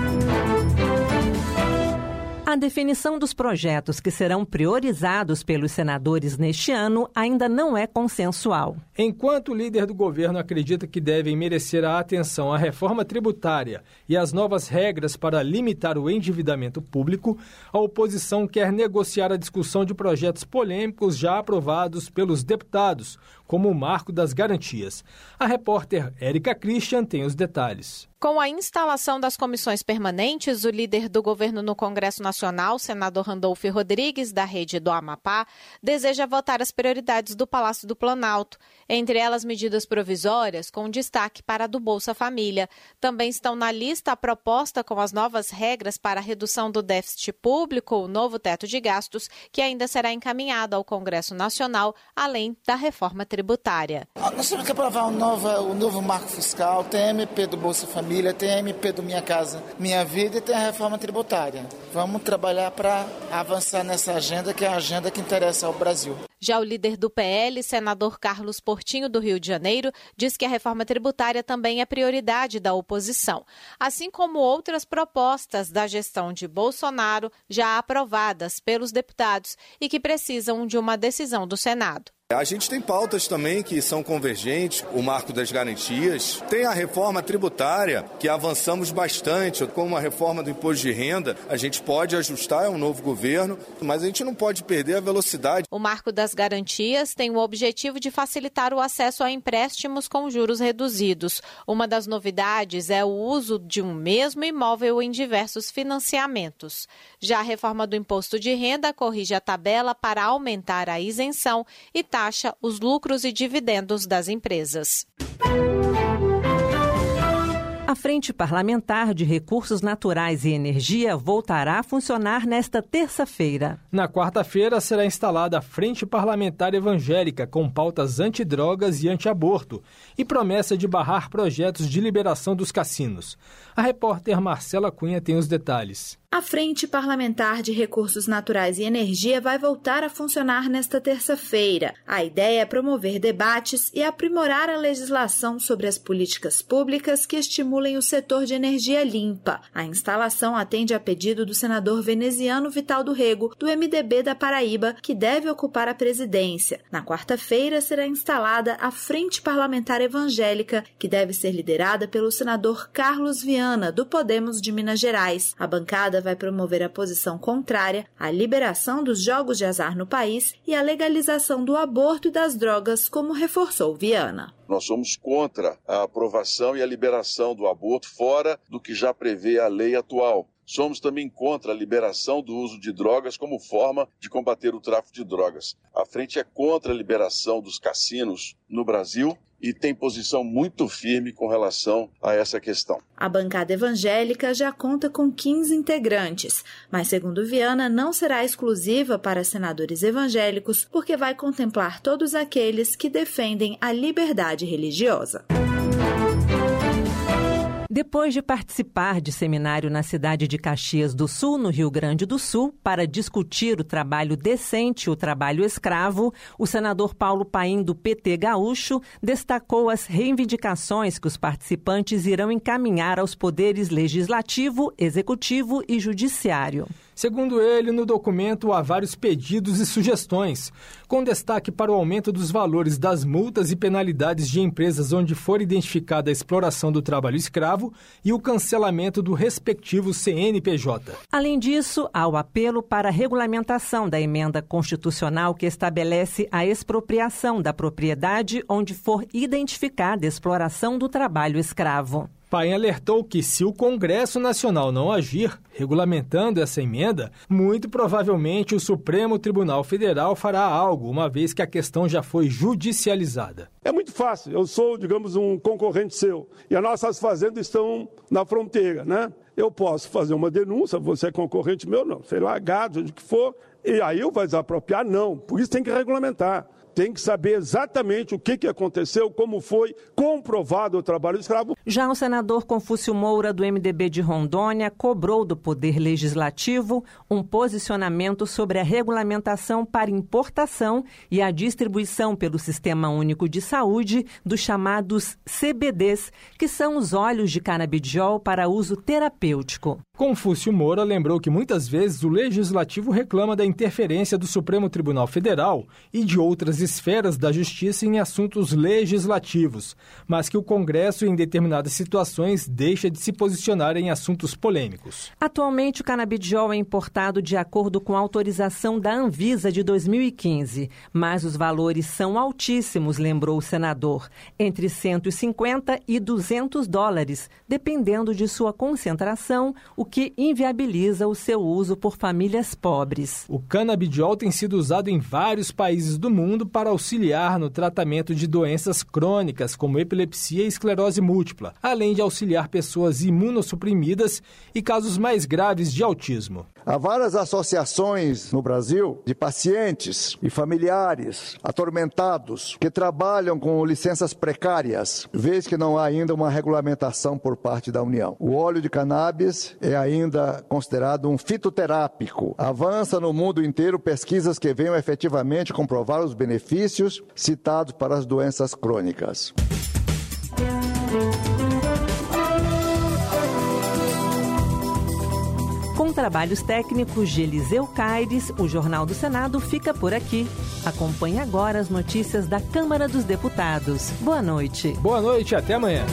A definição dos projetos que serão priorizados pelos senadores neste ano ainda não é consensual. Enquanto o líder do governo acredita que devem merecer a atenção a reforma tributária e as novas regras para limitar o endividamento público, a oposição quer negociar a discussão de projetos polêmicos já aprovados pelos deputados, como o Marco das Garantias. A repórter Érica Christian tem os detalhes. Com a instalação das comissões permanentes, o líder do governo no Congresso Nacional, senador Randolfo Rodrigues, da Rede do Amapá, deseja votar as prioridades do Palácio do Planalto, entre elas medidas provisórias, com destaque para a do Bolsa Família. Também estão na lista a proposta com as novas regras para a redução do déficit público, o novo teto de gastos, que ainda será encaminhado ao Congresso Nacional, além da reforma tributária. Nós temos que aprovar o novo marco fiscal, tem MP do Bolsa Família, Família, tem a MP do Minha Casa Minha Vida e tem a reforma tributária. Vamos trabalhar para avançar nessa agenda, que é a agenda que interessa ao Brasil. Já o líder do PL, senador Carlos Portinho, do Rio de Janeiro, diz que a reforma tributária também é prioridade da oposição, assim como outras propostas da gestão de Bolsonaro já aprovadas pelos deputados e que precisam de uma decisão do Senado. A gente tem pautas também que são convergentes, o marco das garantias, tem a reforma tributária, que avançamos bastante, como a reforma do imposto de renda, a gente pode ajustar, é um novo governo, mas a gente não pode perder a velocidade. O marco das garantias tem o objetivo de facilitar o acesso a empréstimos com juros reduzidos. Uma das novidades é o uso de um mesmo imóvel em diversos financiamentos. Já a reforma do imposto de renda corrige a tabela para aumentar a isenção e taxa os lucros e dividendos das empresas. A Frente Parlamentar de Recursos Naturais e Energia voltará a funcionar nesta terça-feira. Na quarta-feira será instalada a Frente Parlamentar Evangélica com pautas antidrogas e antiaborto e promessa de barrar projetos de liberação dos cassinos. A repórter Marcela Cunha tem os detalhes. A Frente Parlamentar de Recursos Naturais e Energia vai voltar a funcionar nesta terça-feira. A ideia é promover debates e aprimorar a legislação sobre as políticas públicas que estimulem o setor de energia limpa. A instalação atende a pedido do senador veneziano Vital do Rego, do MDB da Paraíba, que deve ocupar a presidência. Na quarta-feira será instalada a Frente Parlamentar Evangélica, que deve ser liderada pelo senador Carlos Viana, do Podemos de Minas Gerais. A bancada vai promover a posição contrária à liberação dos jogos de azar no país e à legalização do aborto e das drogas, como reforçou Viana. Nós somos contra a aprovação e a liberação do aborto fora do que já prevê a lei atual. Somos também contra a liberação do uso de drogas como forma de combater o tráfico de drogas. A frente é contra a liberação dos cassinos no Brasil e tem posição muito firme com relação a essa questão. A bancada evangélica já conta com 15 integrantes, mas, segundo Viana, não será exclusiva para senadores evangélicos, porque vai contemplar todos aqueles que defendem a liberdade religiosa. Depois de participar de seminário na cidade de Caxias do Sul, no Rio Grande do Sul, para discutir o trabalho decente e o trabalho escravo, o senador Paulo Paim, do PT gaúcho, destacou as reivindicações que os participantes irão encaminhar aos poderes legislativo, executivo e judiciário. Segundo ele, no documento há vários pedidos e sugestões, com destaque para o aumento dos valores das multas e penalidades de empresas onde for identificada a exploração do trabalho escravo e o cancelamento do respectivo CNPJ. Além disso, há o apelo para a regulamentação da emenda constitucional que estabelece a expropriação da propriedade onde for identificada a exploração do trabalho escravo. Paim alertou que, se o Congresso Nacional não agir, regulamentando essa emenda, muito provavelmente o Supremo Tribunal Federal fará algo, uma vez que a questão já foi judicializada. É muito fácil, eu sou, digamos, um concorrente seu, e as nossas fazendas estão na fronteira, né? Eu posso fazer uma denúncia, você é concorrente meu, não, sei lá, gado, onde que for, e aí eu vou desapropriar? Não, por isso tem que regulamentar. Tem que saber exatamente o que aconteceu, como foi comprovado o trabalho escravo. Já o senador Confúcio Moura, do MDB de Rondônia, cobrou do Poder Legislativo um posicionamento sobre a regulamentação para importação e a distribuição pelo Sistema Único de Saúde dos chamados CBDs, que são os óleos de canabidiol para uso terapêutico. Confúcio Moura lembrou que muitas vezes o Legislativo reclama da interferência do Supremo Tribunal Federal e de outras esferas da Justiça em assuntos legislativos, mas que o Congresso, em determinadas situações, deixa de se posicionar em assuntos polêmicos. Atualmente, o canabidiol é importado de acordo com a autorização da Anvisa de 2015, mas os valores são altíssimos, lembrou o senador, entre 150 e 200 dólares, dependendo de sua concentração, o que inviabiliza o seu uso por famílias pobres. O canabidiol tem sido usado em vários países do mundo para auxiliar no tratamento de doenças crônicas, como epilepsia e esclerose múltipla, além de auxiliar pessoas imunossuprimidas e casos mais graves de autismo. Há várias associações no Brasil de pacientes e familiares atormentados que trabalham com licenças precárias, vez que não há ainda uma regulamentação por parte da União. O óleo de cannabis é ainda considerado um fitoterápico. Avança no mundo inteiro pesquisas que venham efetivamente comprovar os benefícios citados para as doenças crônicas. Com trabalhos técnicos de Eliseu Caires, o Jornal do Senado fica por aqui. Acompanhe agora as notícias da Câmara dos Deputados. Boa noite. Boa noite, até amanhã.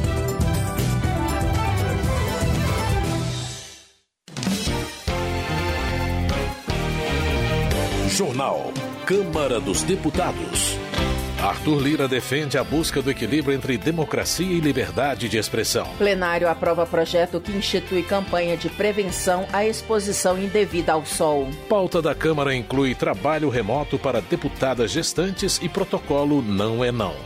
Jornal Câmara dos Deputados. Arthur Lira defende a busca do equilíbrio entre democracia e liberdade de expressão. Plenário aprova projeto que institui campanha de prevenção à exposição indevida ao sol. Pauta da Câmara inclui trabalho remoto para deputadas gestantes e protocolo Não é Não.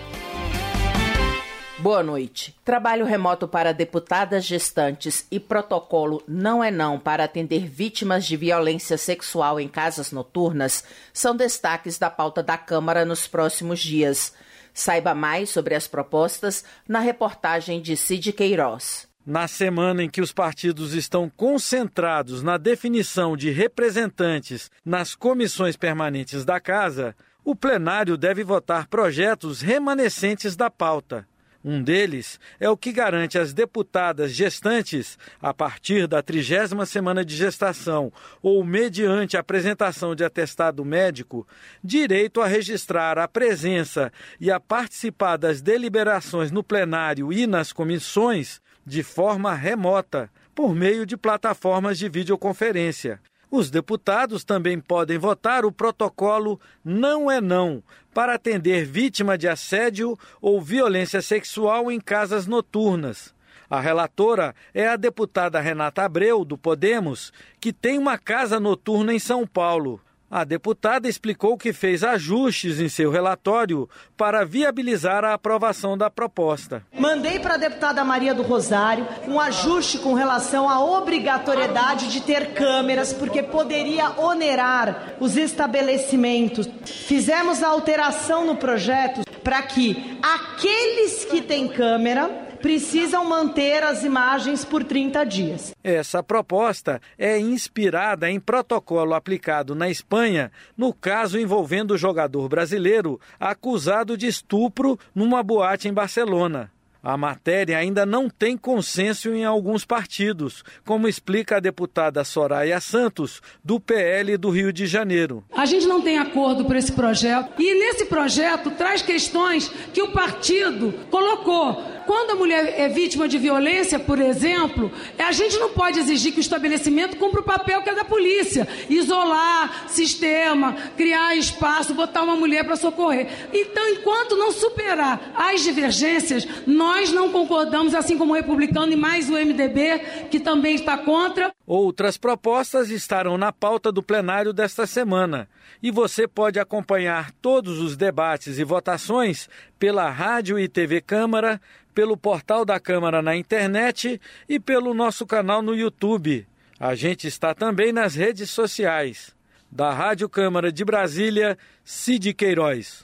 Boa noite. Trabalho remoto para deputadas gestantes e protocolo Não é Não para atender vítimas de violência sexual em casas noturnas são destaques da pauta da Câmara nos próximos dias. Saiba mais sobre as propostas na reportagem de Cid Queiroz. Na semana em que os partidos estão concentrados na definição de representantes nas comissões permanentes da Casa, o plenário deve votar projetos remanescentes da pauta. Um deles é o que garante às deputadas gestantes, a partir da 30ª semana de gestação ou mediante apresentação de atestado médico, direito a registrar a presença e a participar das deliberações no plenário e nas comissões de forma remota, por meio de plataformas de videoconferência. Os deputados também podem votar o protocolo Não é Não, para atender vítima de assédio ou violência sexual em casas noturnas. A relatora é a deputada Renata Abreu, do Podemos, que tem uma casa noturna em São Paulo. A deputada explicou que fez ajustes em seu relatório para viabilizar a aprovação da proposta. Mandei para a deputada Maria do Rosário um ajuste com relação à obrigatoriedade de ter câmeras, porque poderia onerar os estabelecimentos. Fizemos a alteração no projeto para que aqueles que têm câmera precisam manter as imagens por 30 dias. Essa proposta é inspirada em protocolo aplicado na Espanha no caso envolvendo o jogador brasileiro acusado de estupro numa boate em Barcelona. A matéria ainda não tem consenso em alguns partidos, como explica a deputada Soraya Santos, do PL do Rio de Janeiro. A gente não tem acordo por esse projeto e nesse projeto traz questões que o partido colocou. Quando a mulher é vítima de violência, por exemplo, a gente não pode exigir que o estabelecimento cumpra o papel que é da polícia. Isolar sistema, criar espaço, botar uma mulher para socorrer. Então, enquanto não superar as divergências, nós não concordamos, assim como o republicano e mais o MDB, que também está contra. Outras propostas estarão na pauta do plenário desta semana. E você pode acompanhar todos os debates e votações pela Rádio e TV Câmara, pelo portal da Câmara na internet e pelo nosso canal no YouTube. A gente está também nas redes sociais. Da Rádio Câmara de Brasília, Cid Queiroz.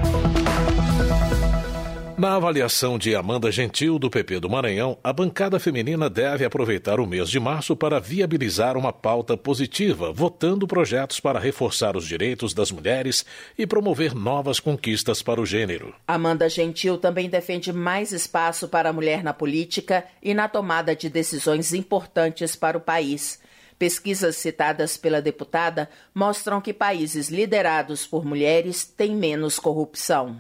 Na avaliação de Amanda Gentil, do PP do Maranhão, a bancada feminina deve aproveitar o mês de março para viabilizar uma pauta positiva, votando projetos para reforçar os direitos das mulheres e promover novas conquistas para o gênero. Amanda Gentil também defende mais espaço para a mulher na política e na tomada de decisões importantes para o país. Pesquisas citadas pela deputada mostram que países liderados por mulheres têm menos corrupção.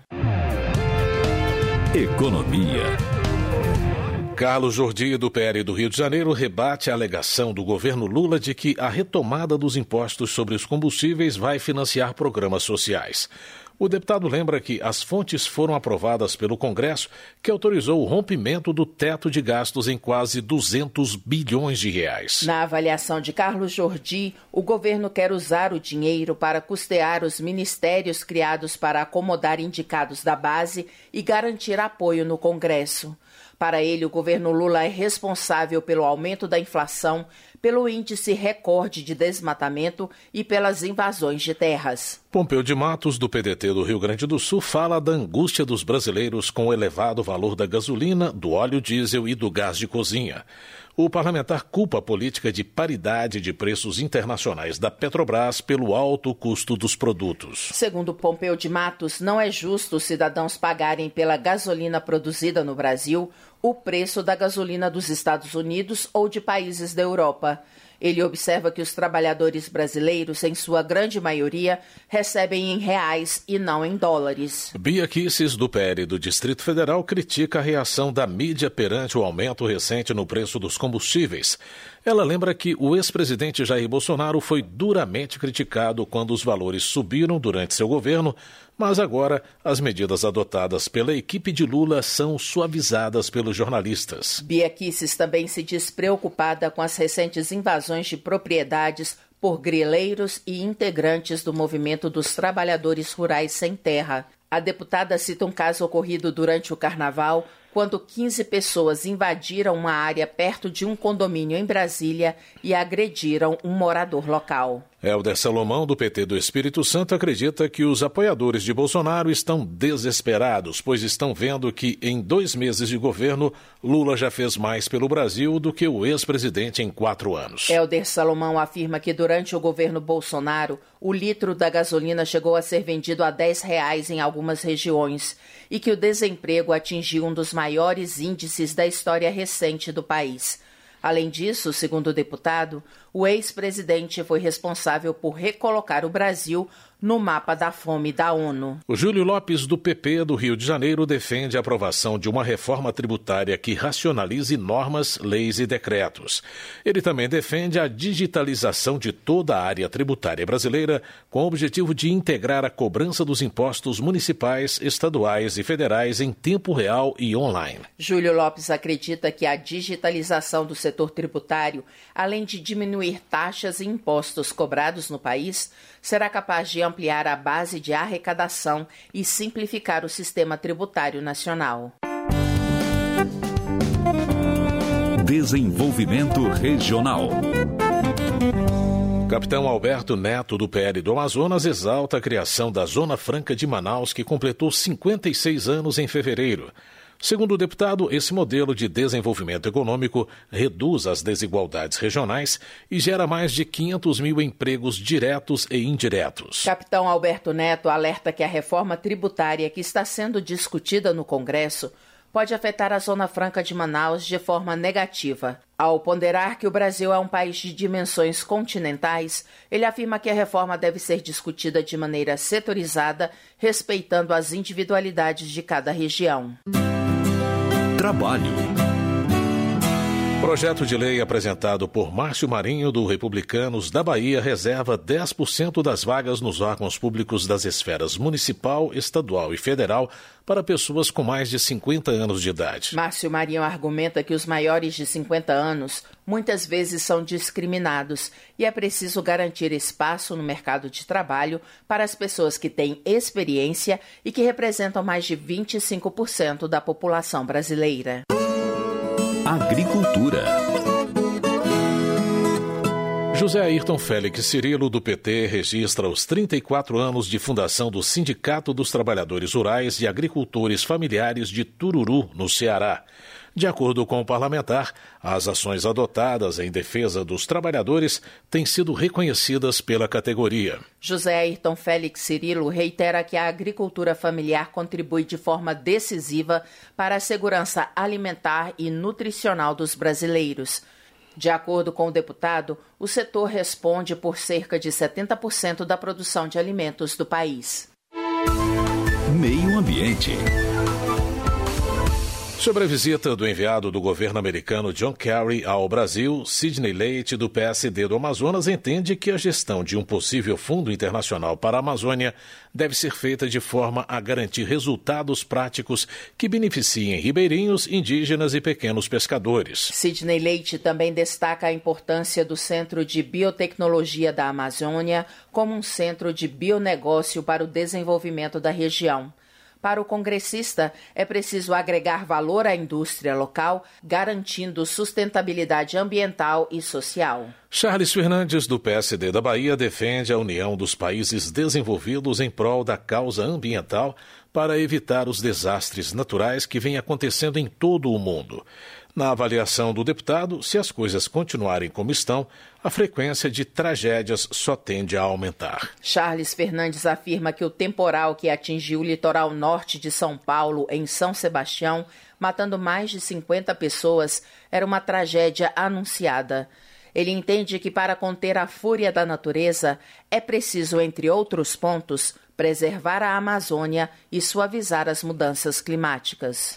Economia. Carlos Jordi, do PL do Rio de Janeiro, rebate a alegação do governo Lula de que a retomada dos impostos sobre os combustíveis vai financiar programas sociais. O deputado lembra que as fontes foram aprovadas pelo Congresso, que autorizou o rompimento do teto de gastos em quase 200 bilhões de reais. Na avaliação de Carlos Jordi, o governo quer usar o dinheiro para custear os ministérios criados para acomodar indicados da base e garantir apoio no Congresso. Para ele, o governo Lula é responsável pelo aumento da inflação, pelo índice recorde de desmatamento e pelas invasões de terras. Pompeu de Matos, do PDT do Rio Grande do Sul, fala da angústia dos brasileiros com o elevado valor da gasolina, do óleo diesel e do gás de cozinha. O parlamentar culpa a política de paridade de preços internacionais da Petrobras pelo alto custo dos produtos. Segundo Pompeu de Matos, não é justo os cidadãos pagarem pela gasolina produzida no Brasil o preço da gasolina dos Estados Unidos ou de países da Europa. Ele observa que os trabalhadores brasileiros, em sua grande maioria, recebem em reais e não em dólares. Bia Kicis, do PL do Distrito Federal, critica a reação da mídia perante o aumento recente no preço dos combustíveis. Ela lembra que o ex-presidente Jair Bolsonaro foi duramente criticado quando os valores subiram durante seu governo, mas agora as medidas adotadas pela equipe de Lula são suavizadas pelos jornalistas. Bia Kicis também se diz preocupada com as recentes invasões de propriedades por grileiros e integrantes do movimento dos trabalhadores rurais sem terra. A deputada cita um caso ocorrido durante o Carnaval, quando 15 pessoas invadiram uma área perto de um condomínio em Brasília e agrediram um morador local. Helder Salomão, do PT do Espírito Santo, acredita que os apoiadores de Bolsonaro estão desesperados, pois estão vendo que, em 2 meses de governo, Lula já fez mais pelo Brasil do que o ex-presidente em 4 anos. Helder Salomão afirma que, durante o governo Bolsonaro, o litro da gasolina chegou a ser vendido a R$10 em algumas regiões e que o desemprego atingiu um dos maiores índices da história recente do país. Além disso, segundo o deputado, o ex-presidente foi responsável por recolocar o Brasil no mapa da fome da ONU. O Júlio Lopes, do PP do Rio de Janeiro, defende a aprovação de uma reforma tributária que racionalize normas, leis e decretos. Ele também defende a digitalização de toda a área tributária brasileira, com o objetivo de integrar a cobrança dos impostos municipais, estaduais e federais em tempo real e online. Júlio Lopes acredita que a digitalização do setor tributário, além de diminuir taxas e impostos cobrados no país, será capaz de ampliar a base de arrecadação e simplificar o sistema tributário nacional. Desenvolvimento Regional. Capitão Alberto Neto, do PL do Amazonas, exalta a criação da Zona Franca de Manaus, que completou 56 anos em fevereiro. Segundo o deputado, esse modelo de desenvolvimento econômico reduz as desigualdades regionais e gera mais de 500 mil empregos diretos e indiretos. Capitão Alberto Neto alerta que a reforma tributária que está sendo discutida no Congresso pode afetar a Zona Franca de Manaus de forma negativa. Ao ponderar que o Brasil é um país de dimensões continentais, ele afirma que a reforma deve ser discutida de maneira setorizada, respeitando as individualidades de cada região. Trabalho. Projeto de lei apresentado por Márcio Marinho, do Republicanos da Bahia, reserva 10% das vagas nos órgãos públicos das esferas municipal, estadual e federal para pessoas com mais de 50 anos de idade. Márcio Marinho argumenta que os maiores de 50 anos muitas vezes são discriminados e é preciso garantir espaço no mercado de trabalho para as pessoas que têm experiência e que representam mais de 25% da população brasileira. Agricultura. José Ayrton Félix Cirilo, do PT, registra os 34 anos de fundação do Sindicato dos Trabalhadores Rurais e Agricultores Familiares de Tururu, no Ceará. De acordo com o parlamentar, as ações adotadas em defesa dos trabalhadores têm sido reconhecidas pela categoria. José Ayrton Félix Cirilo reitera que a agricultura familiar contribui de forma decisiva para a segurança alimentar e nutricional dos brasileiros. De acordo com o deputado, o setor responde por cerca de 70% da produção de alimentos do país. Meio Ambiente. Sobre a visita do enviado do governo americano John Kerry ao Brasil, Sidney Leite, do PSD do Amazonas, entende que a gestão de um possível fundo internacional para a Amazônia deve ser feita de forma a garantir resultados práticos que beneficiem ribeirinhos, indígenas e pequenos pescadores. Sidney Leite também destaca a importância do Centro de Biotecnologia da Amazônia como um centro de bionegócio para o desenvolvimento da região. Para o congressista, é preciso agregar valor à indústria local, garantindo sustentabilidade ambiental e social. Charles Fernandes, do PSD da Bahia, defende a união dos países desenvolvidos em prol da causa ambiental para evitar os desastres naturais que vêm acontecendo em todo o mundo. Na avaliação do deputado, se as coisas continuarem como estão, a frequência de tragédias só tende a aumentar. Charles Fernandes afirma que o temporal que atingiu o litoral norte de São Paulo, em São Sebastião, matando mais de 50 pessoas, era uma tragédia anunciada. Ele entende que para conter a fúria da natureza é preciso, entre outros pontos, preservar a Amazônia e suavizar as mudanças climáticas.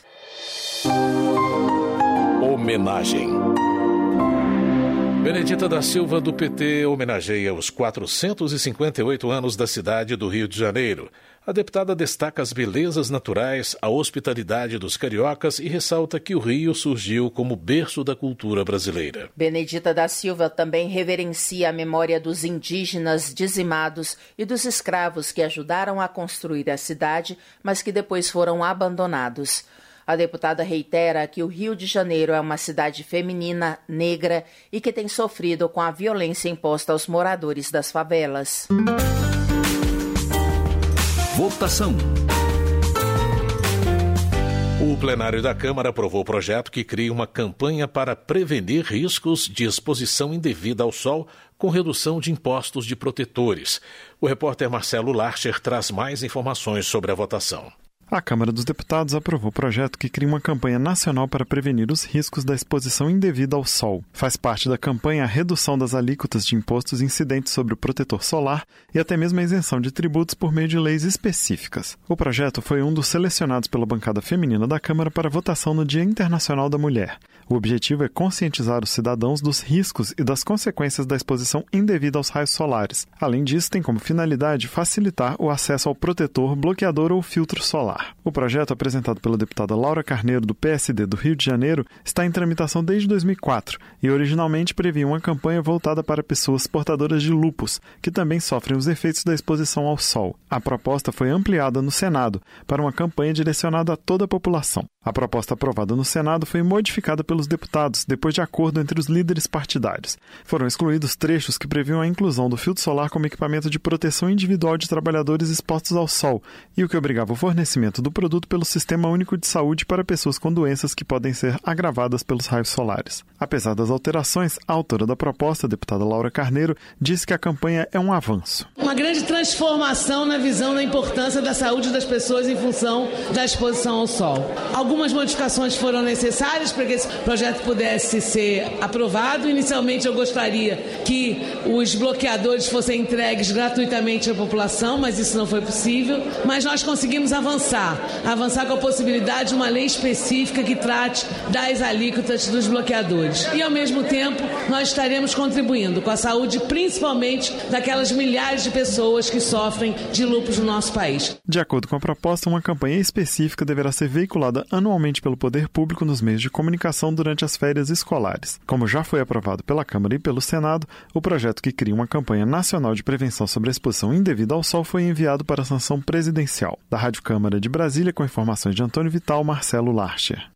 Homenagem. Benedita da Silva, do PT, homenageia os 458 anos da cidade do Rio de Janeiro. A deputada destaca as belezas naturais, a hospitalidade dos cariocas e ressalta que o Rio surgiu como berço da cultura brasileira. Benedita da Silva também reverencia a memória dos indígenas dizimados e dos escravos que ajudaram a construir a cidade, mas que depois foram abandonados. A deputada reitera que o Rio de Janeiro é uma cidade feminina, negra e que tem sofrido com a violência imposta aos moradores das favelas. Votação. O plenário da Câmara aprovou o projeto que cria uma campanha para prevenir riscos de exposição indevida ao sol com redução de impostos de protetores. O repórter Marcelo Larcher traz mais informações sobre a votação. A Câmara dos Deputados aprovou o projeto que cria uma campanha nacional para prevenir os riscos da exposição indevida ao sol. Faz parte da campanha a redução das alíquotas de impostos incidentes sobre o protetor solar e até mesmo a isenção de tributos por meio de leis específicas. O projeto foi um dos selecionados pela bancada feminina da Câmara para votação no Dia Internacional da Mulher. O objetivo é conscientizar os cidadãos dos riscos e das consequências da exposição indevida aos raios solares. Além disso, tem como finalidade facilitar o acesso ao protetor, bloqueador ou filtro solar. O projeto, apresentado pela deputada Laura Carneiro, do PSD do Rio de Janeiro, está em tramitação desde 2004 e originalmente previa uma campanha voltada para pessoas portadoras de lúpus, que também sofrem os efeitos da exposição ao sol. A proposta foi ampliada no Senado para uma campanha direcionada a toda a população. A proposta aprovada no Senado foi modificada pelos deputados depois de acordo entre os líderes partidários. Foram excluídos trechos que previam a inclusão do filtro solar como equipamento de proteção individual de trabalhadores expostos ao sol e o que obrigava o fornecimento do produto pelo Sistema Único de Saúde para pessoas com doenças que podem ser agravadas pelos raios solares. Apesar das alterações, a autora da proposta, a deputada Laura Carneiro, disse que a campanha é um avanço. Uma grande transformação na visão da importância da saúde das pessoas em função da exposição ao sol. Algumas modificações foram necessárias para que esse projeto pudesse ser aprovado. Inicialmente eu gostaria que os bloqueadores fossem entregues gratuitamente à população, mas isso não foi possível. Mas nós conseguimos avançar com a possibilidade de uma lei específica que trate das alíquotas dos bloqueadores. E ao mesmo tempo nós estaremos contribuindo com a saúde principalmente daquelas milhares de pessoas que sofrem de lúpus no nosso país. De acordo com a proposta, uma campanha específica deverá ser veiculada anualmente pelo poder público nos meios de comunicação durante as férias escolares. Como já foi aprovado pela Câmara e pelo Senado, o projeto que cria uma campanha nacional de prevenção sobre a exposição indevida ao sol foi enviado para a sanção presidencial. Da Rádio Câmara de Brasília, com informações de Antônio Vital, Marcelo Larcher.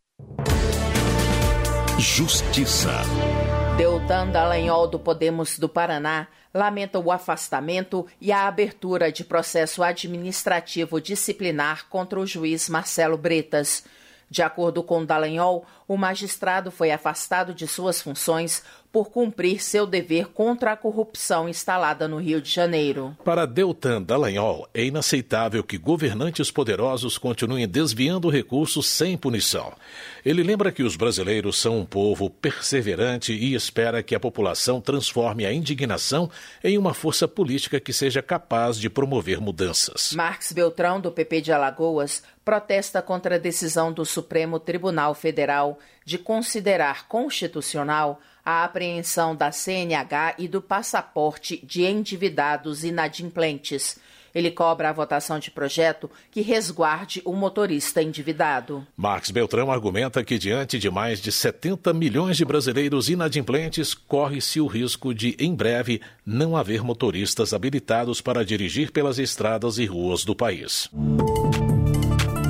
Justiça. Deltan Dallagnol, do Podemos do Paraná, lamenta o afastamento e a abertura de processo administrativo disciplinar contra o juiz Marcelo Bretas. De acordo com Dallagnol, o magistrado foi afastado de suas funções por cumprir seu dever contra a corrupção instalada no Rio de Janeiro. Para Deltan Dallagnol, é inaceitável que governantes poderosos continuem desviando recursos sem punição. Ele lembra que os brasileiros são um povo perseverante e espera que a população transforme a indignação em uma força política que seja capaz de promover mudanças. Marques Beltrão, do PP de Alagoas, protesta contra a decisão do Supremo Tribunal Federal de considerar constitucional a apreensão da CNH e do passaporte de endividados inadimplentes. Ele cobra a votação de projeto que resguarde o motorista endividado. Marques Beltrão argumenta que, diante de mais de 70 milhões de brasileiros inadimplentes, corre-se o risco de, em breve, não haver motoristas habilitados para dirigir pelas estradas e ruas do país.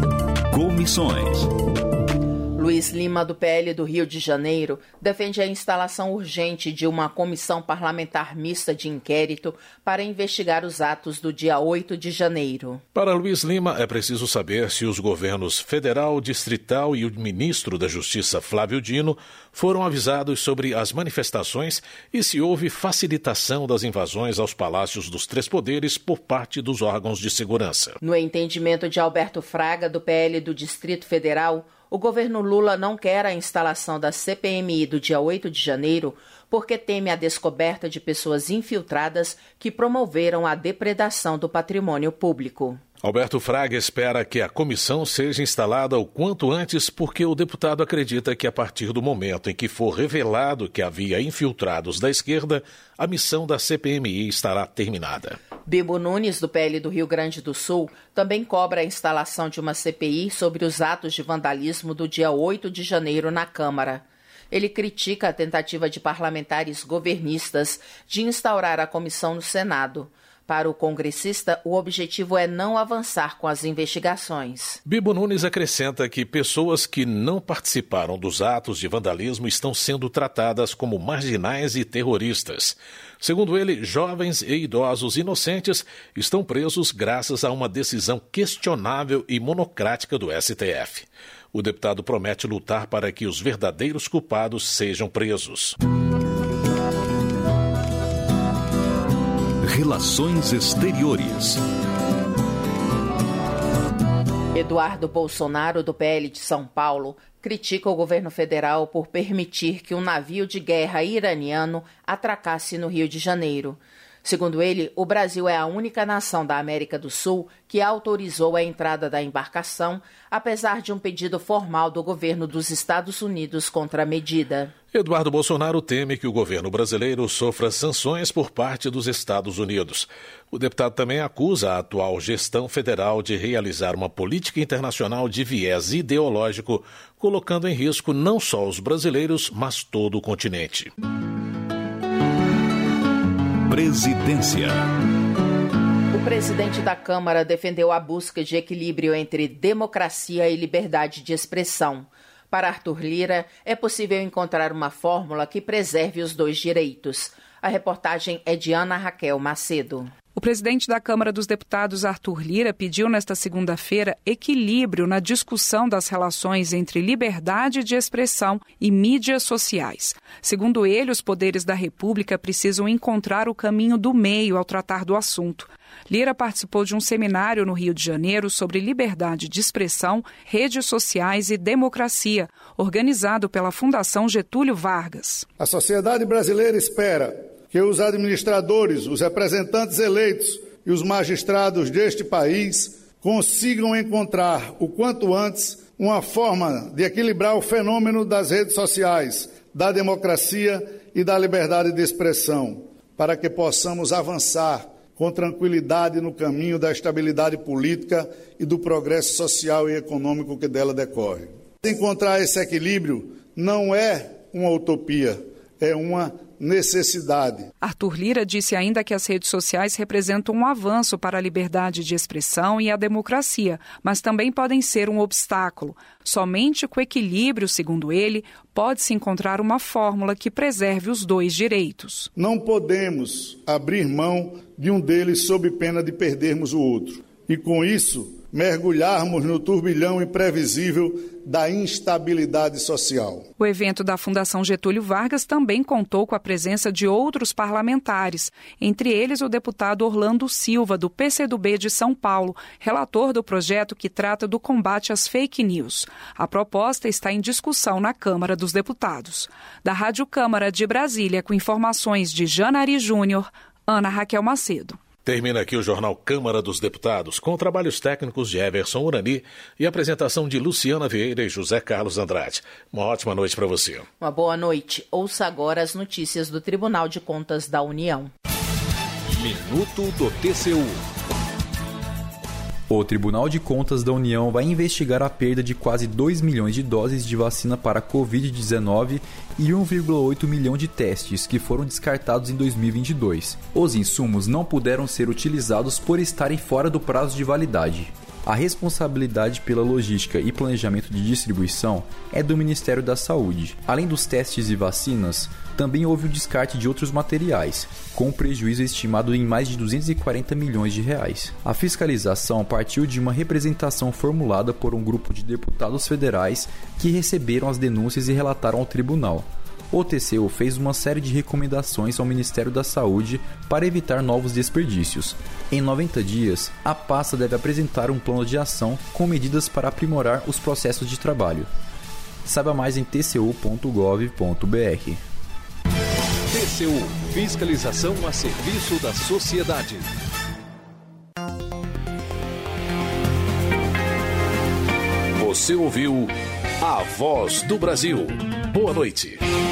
Comissões. Luiz Lima, do PL do Rio de Janeiro, defende a instalação urgente de uma comissão parlamentar mista de inquérito para investigar os atos do dia 8 de janeiro. Para Luiz Lima, é preciso saber se os governos federal, distrital e o ministro da Justiça, Flávio Dino, foram avisados sobre as manifestações e se houve facilitação das invasões aos palácios dos três poderes por parte dos órgãos de segurança. No entendimento de Alberto Fraga, do PL do Distrito Federal, o governo Lula não quer a instalação da CPMI do dia 8 de janeiro porque teme a descoberta de pessoas infiltradas que promoveram a depredação do patrimônio público. Alberto Fraga espera que a comissão seja instalada o quanto antes porque o deputado acredita que a partir do momento em que for revelado que havia infiltrados da esquerda, a missão da CPMI estará terminada. Bibo Nunes, do PL do Rio Grande do Sul, também cobra a instalação de uma CPI sobre os atos de vandalismo do dia 8 de janeiro na Câmara. Ele critica a tentativa de parlamentares governistas de instaurar a comissão no Senado. Para o congressista, o objetivo é não avançar com as investigações. Bibo Nunes acrescenta que pessoas que não participaram dos atos de vandalismo estão sendo tratadas como marginais e terroristas. Segundo ele, jovens e idosos inocentes estão presos graças a uma decisão questionável e monocrática do STF. O deputado promete lutar para que os verdadeiros culpados sejam presos. Relações Exteriores. Eduardo Bolsonaro, do PL de São Paulo, critica o governo federal por permitir que um navio de guerra iraniano atracasse no Rio de Janeiro. Segundo ele, o Brasil é a única nação da América do Sul que autorizou a entrada da embarcação, apesar de um pedido formal do governo dos Estados Unidos contra a medida. Eduardo Bolsonaro teme que o governo brasileiro sofra sanções por parte dos Estados Unidos. O deputado também acusa a atual gestão federal de realizar uma política internacional de viés ideológico, colocando em risco não só os brasileiros, mas todo o continente. Presidência. O presidente da Câmara defendeu a busca de equilíbrio entre democracia e liberdade de expressão. Para Arthur Lira, é possível encontrar uma fórmula que preserve os dois direitos. A reportagem é de Ana Raquel Macedo. O presidente da Câmara dos Deputados, Arthur Lira, pediu nesta segunda-feira equilíbrio na discussão das relações entre liberdade de expressão e mídias sociais. Segundo ele, os poderes da República precisam encontrar o caminho do meio ao tratar do assunto. Lira participou de um seminário no Rio de Janeiro sobre liberdade de expressão, redes sociais e democracia, organizado pela Fundação Getúlio Vargas. A sociedade brasileira espera que os administradores, os representantes eleitos e os magistrados deste país consigam encontrar, o quanto antes, uma forma de equilibrar o fenômeno das redes sociais, da democracia e da liberdade de expressão, para que possamos avançar com tranquilidade no caminho da estabilidade política e do progresso social e econômico que dela decorre. Encontrar esse equilíbrio não é uma utopia, é uma necessidade. Arthur Lira disse ainda que as redes sociais representam um avanço para a liberdade de expressão e a democracia, mas também podem ser um obstáculo. Somente com equilíbrio, segundo ele, pode-se encontrar uma fórmula que preserve os dois direitos. Não podemos abrir mão de um deles sob pena de perdermos o outro. E com isso, mergulharmos no turbilhão imprevisível da instabilidade social. O evento da Fundação Getúlio Vargas também contou com a presença de outros parlamentares, entre eles o deputado Orlando Silva, do PCdoB de São Paulo, relator do projeto que trata do combate às fake news. A proposta está em discussão na Câmara dos Deputados. Da Rádio Câmara de Brasília, com informações de Janari Júnior, Ana Raquel Macedo. Termina aqui o Jornal Câmara dos Deputados, com trabalhos técnicos de Everson Urani e apresentação de Luciana Vieira e José Carlos Andrade. Uma ótima noite para você. Uma boa noite. Ouça agora as notícias do Tribunal de Contas da União. Minuto do TCU. O Tribunal de Contas da União vai investigar a perda de quase 2 milhões de doses de vacina para a Covid-19 e 1,8 milhão de testes que foram descartados em 2022. Os insumos não puderam ser utilizados por estarem fora do prazo de validade. A responsabilidade pela logística e planejamento de distribuição é do Ministério da Saúde. Além dos testes e vacinas, também houve o descarte de outros materiais, com um prejuízo estimado em mais de 240 milhões de reais. A fiscalização partiu de uma representação formulada por um grupo de deputados federais que receberam as denúncias e relataram ao tribunal. O TCU fez uma série de recomendações ao Ministério da Saúde para evitar novos desperdícios. Em 90 dias, a pasta deve apresentar um plano de ação com medidas para aprimorar os processos de trabalho. Saiba mais em tcu.gov.br. TCU – Fiscalização a serviço da sociedade. Você ouviu A Voz do Brasil. Boa noite.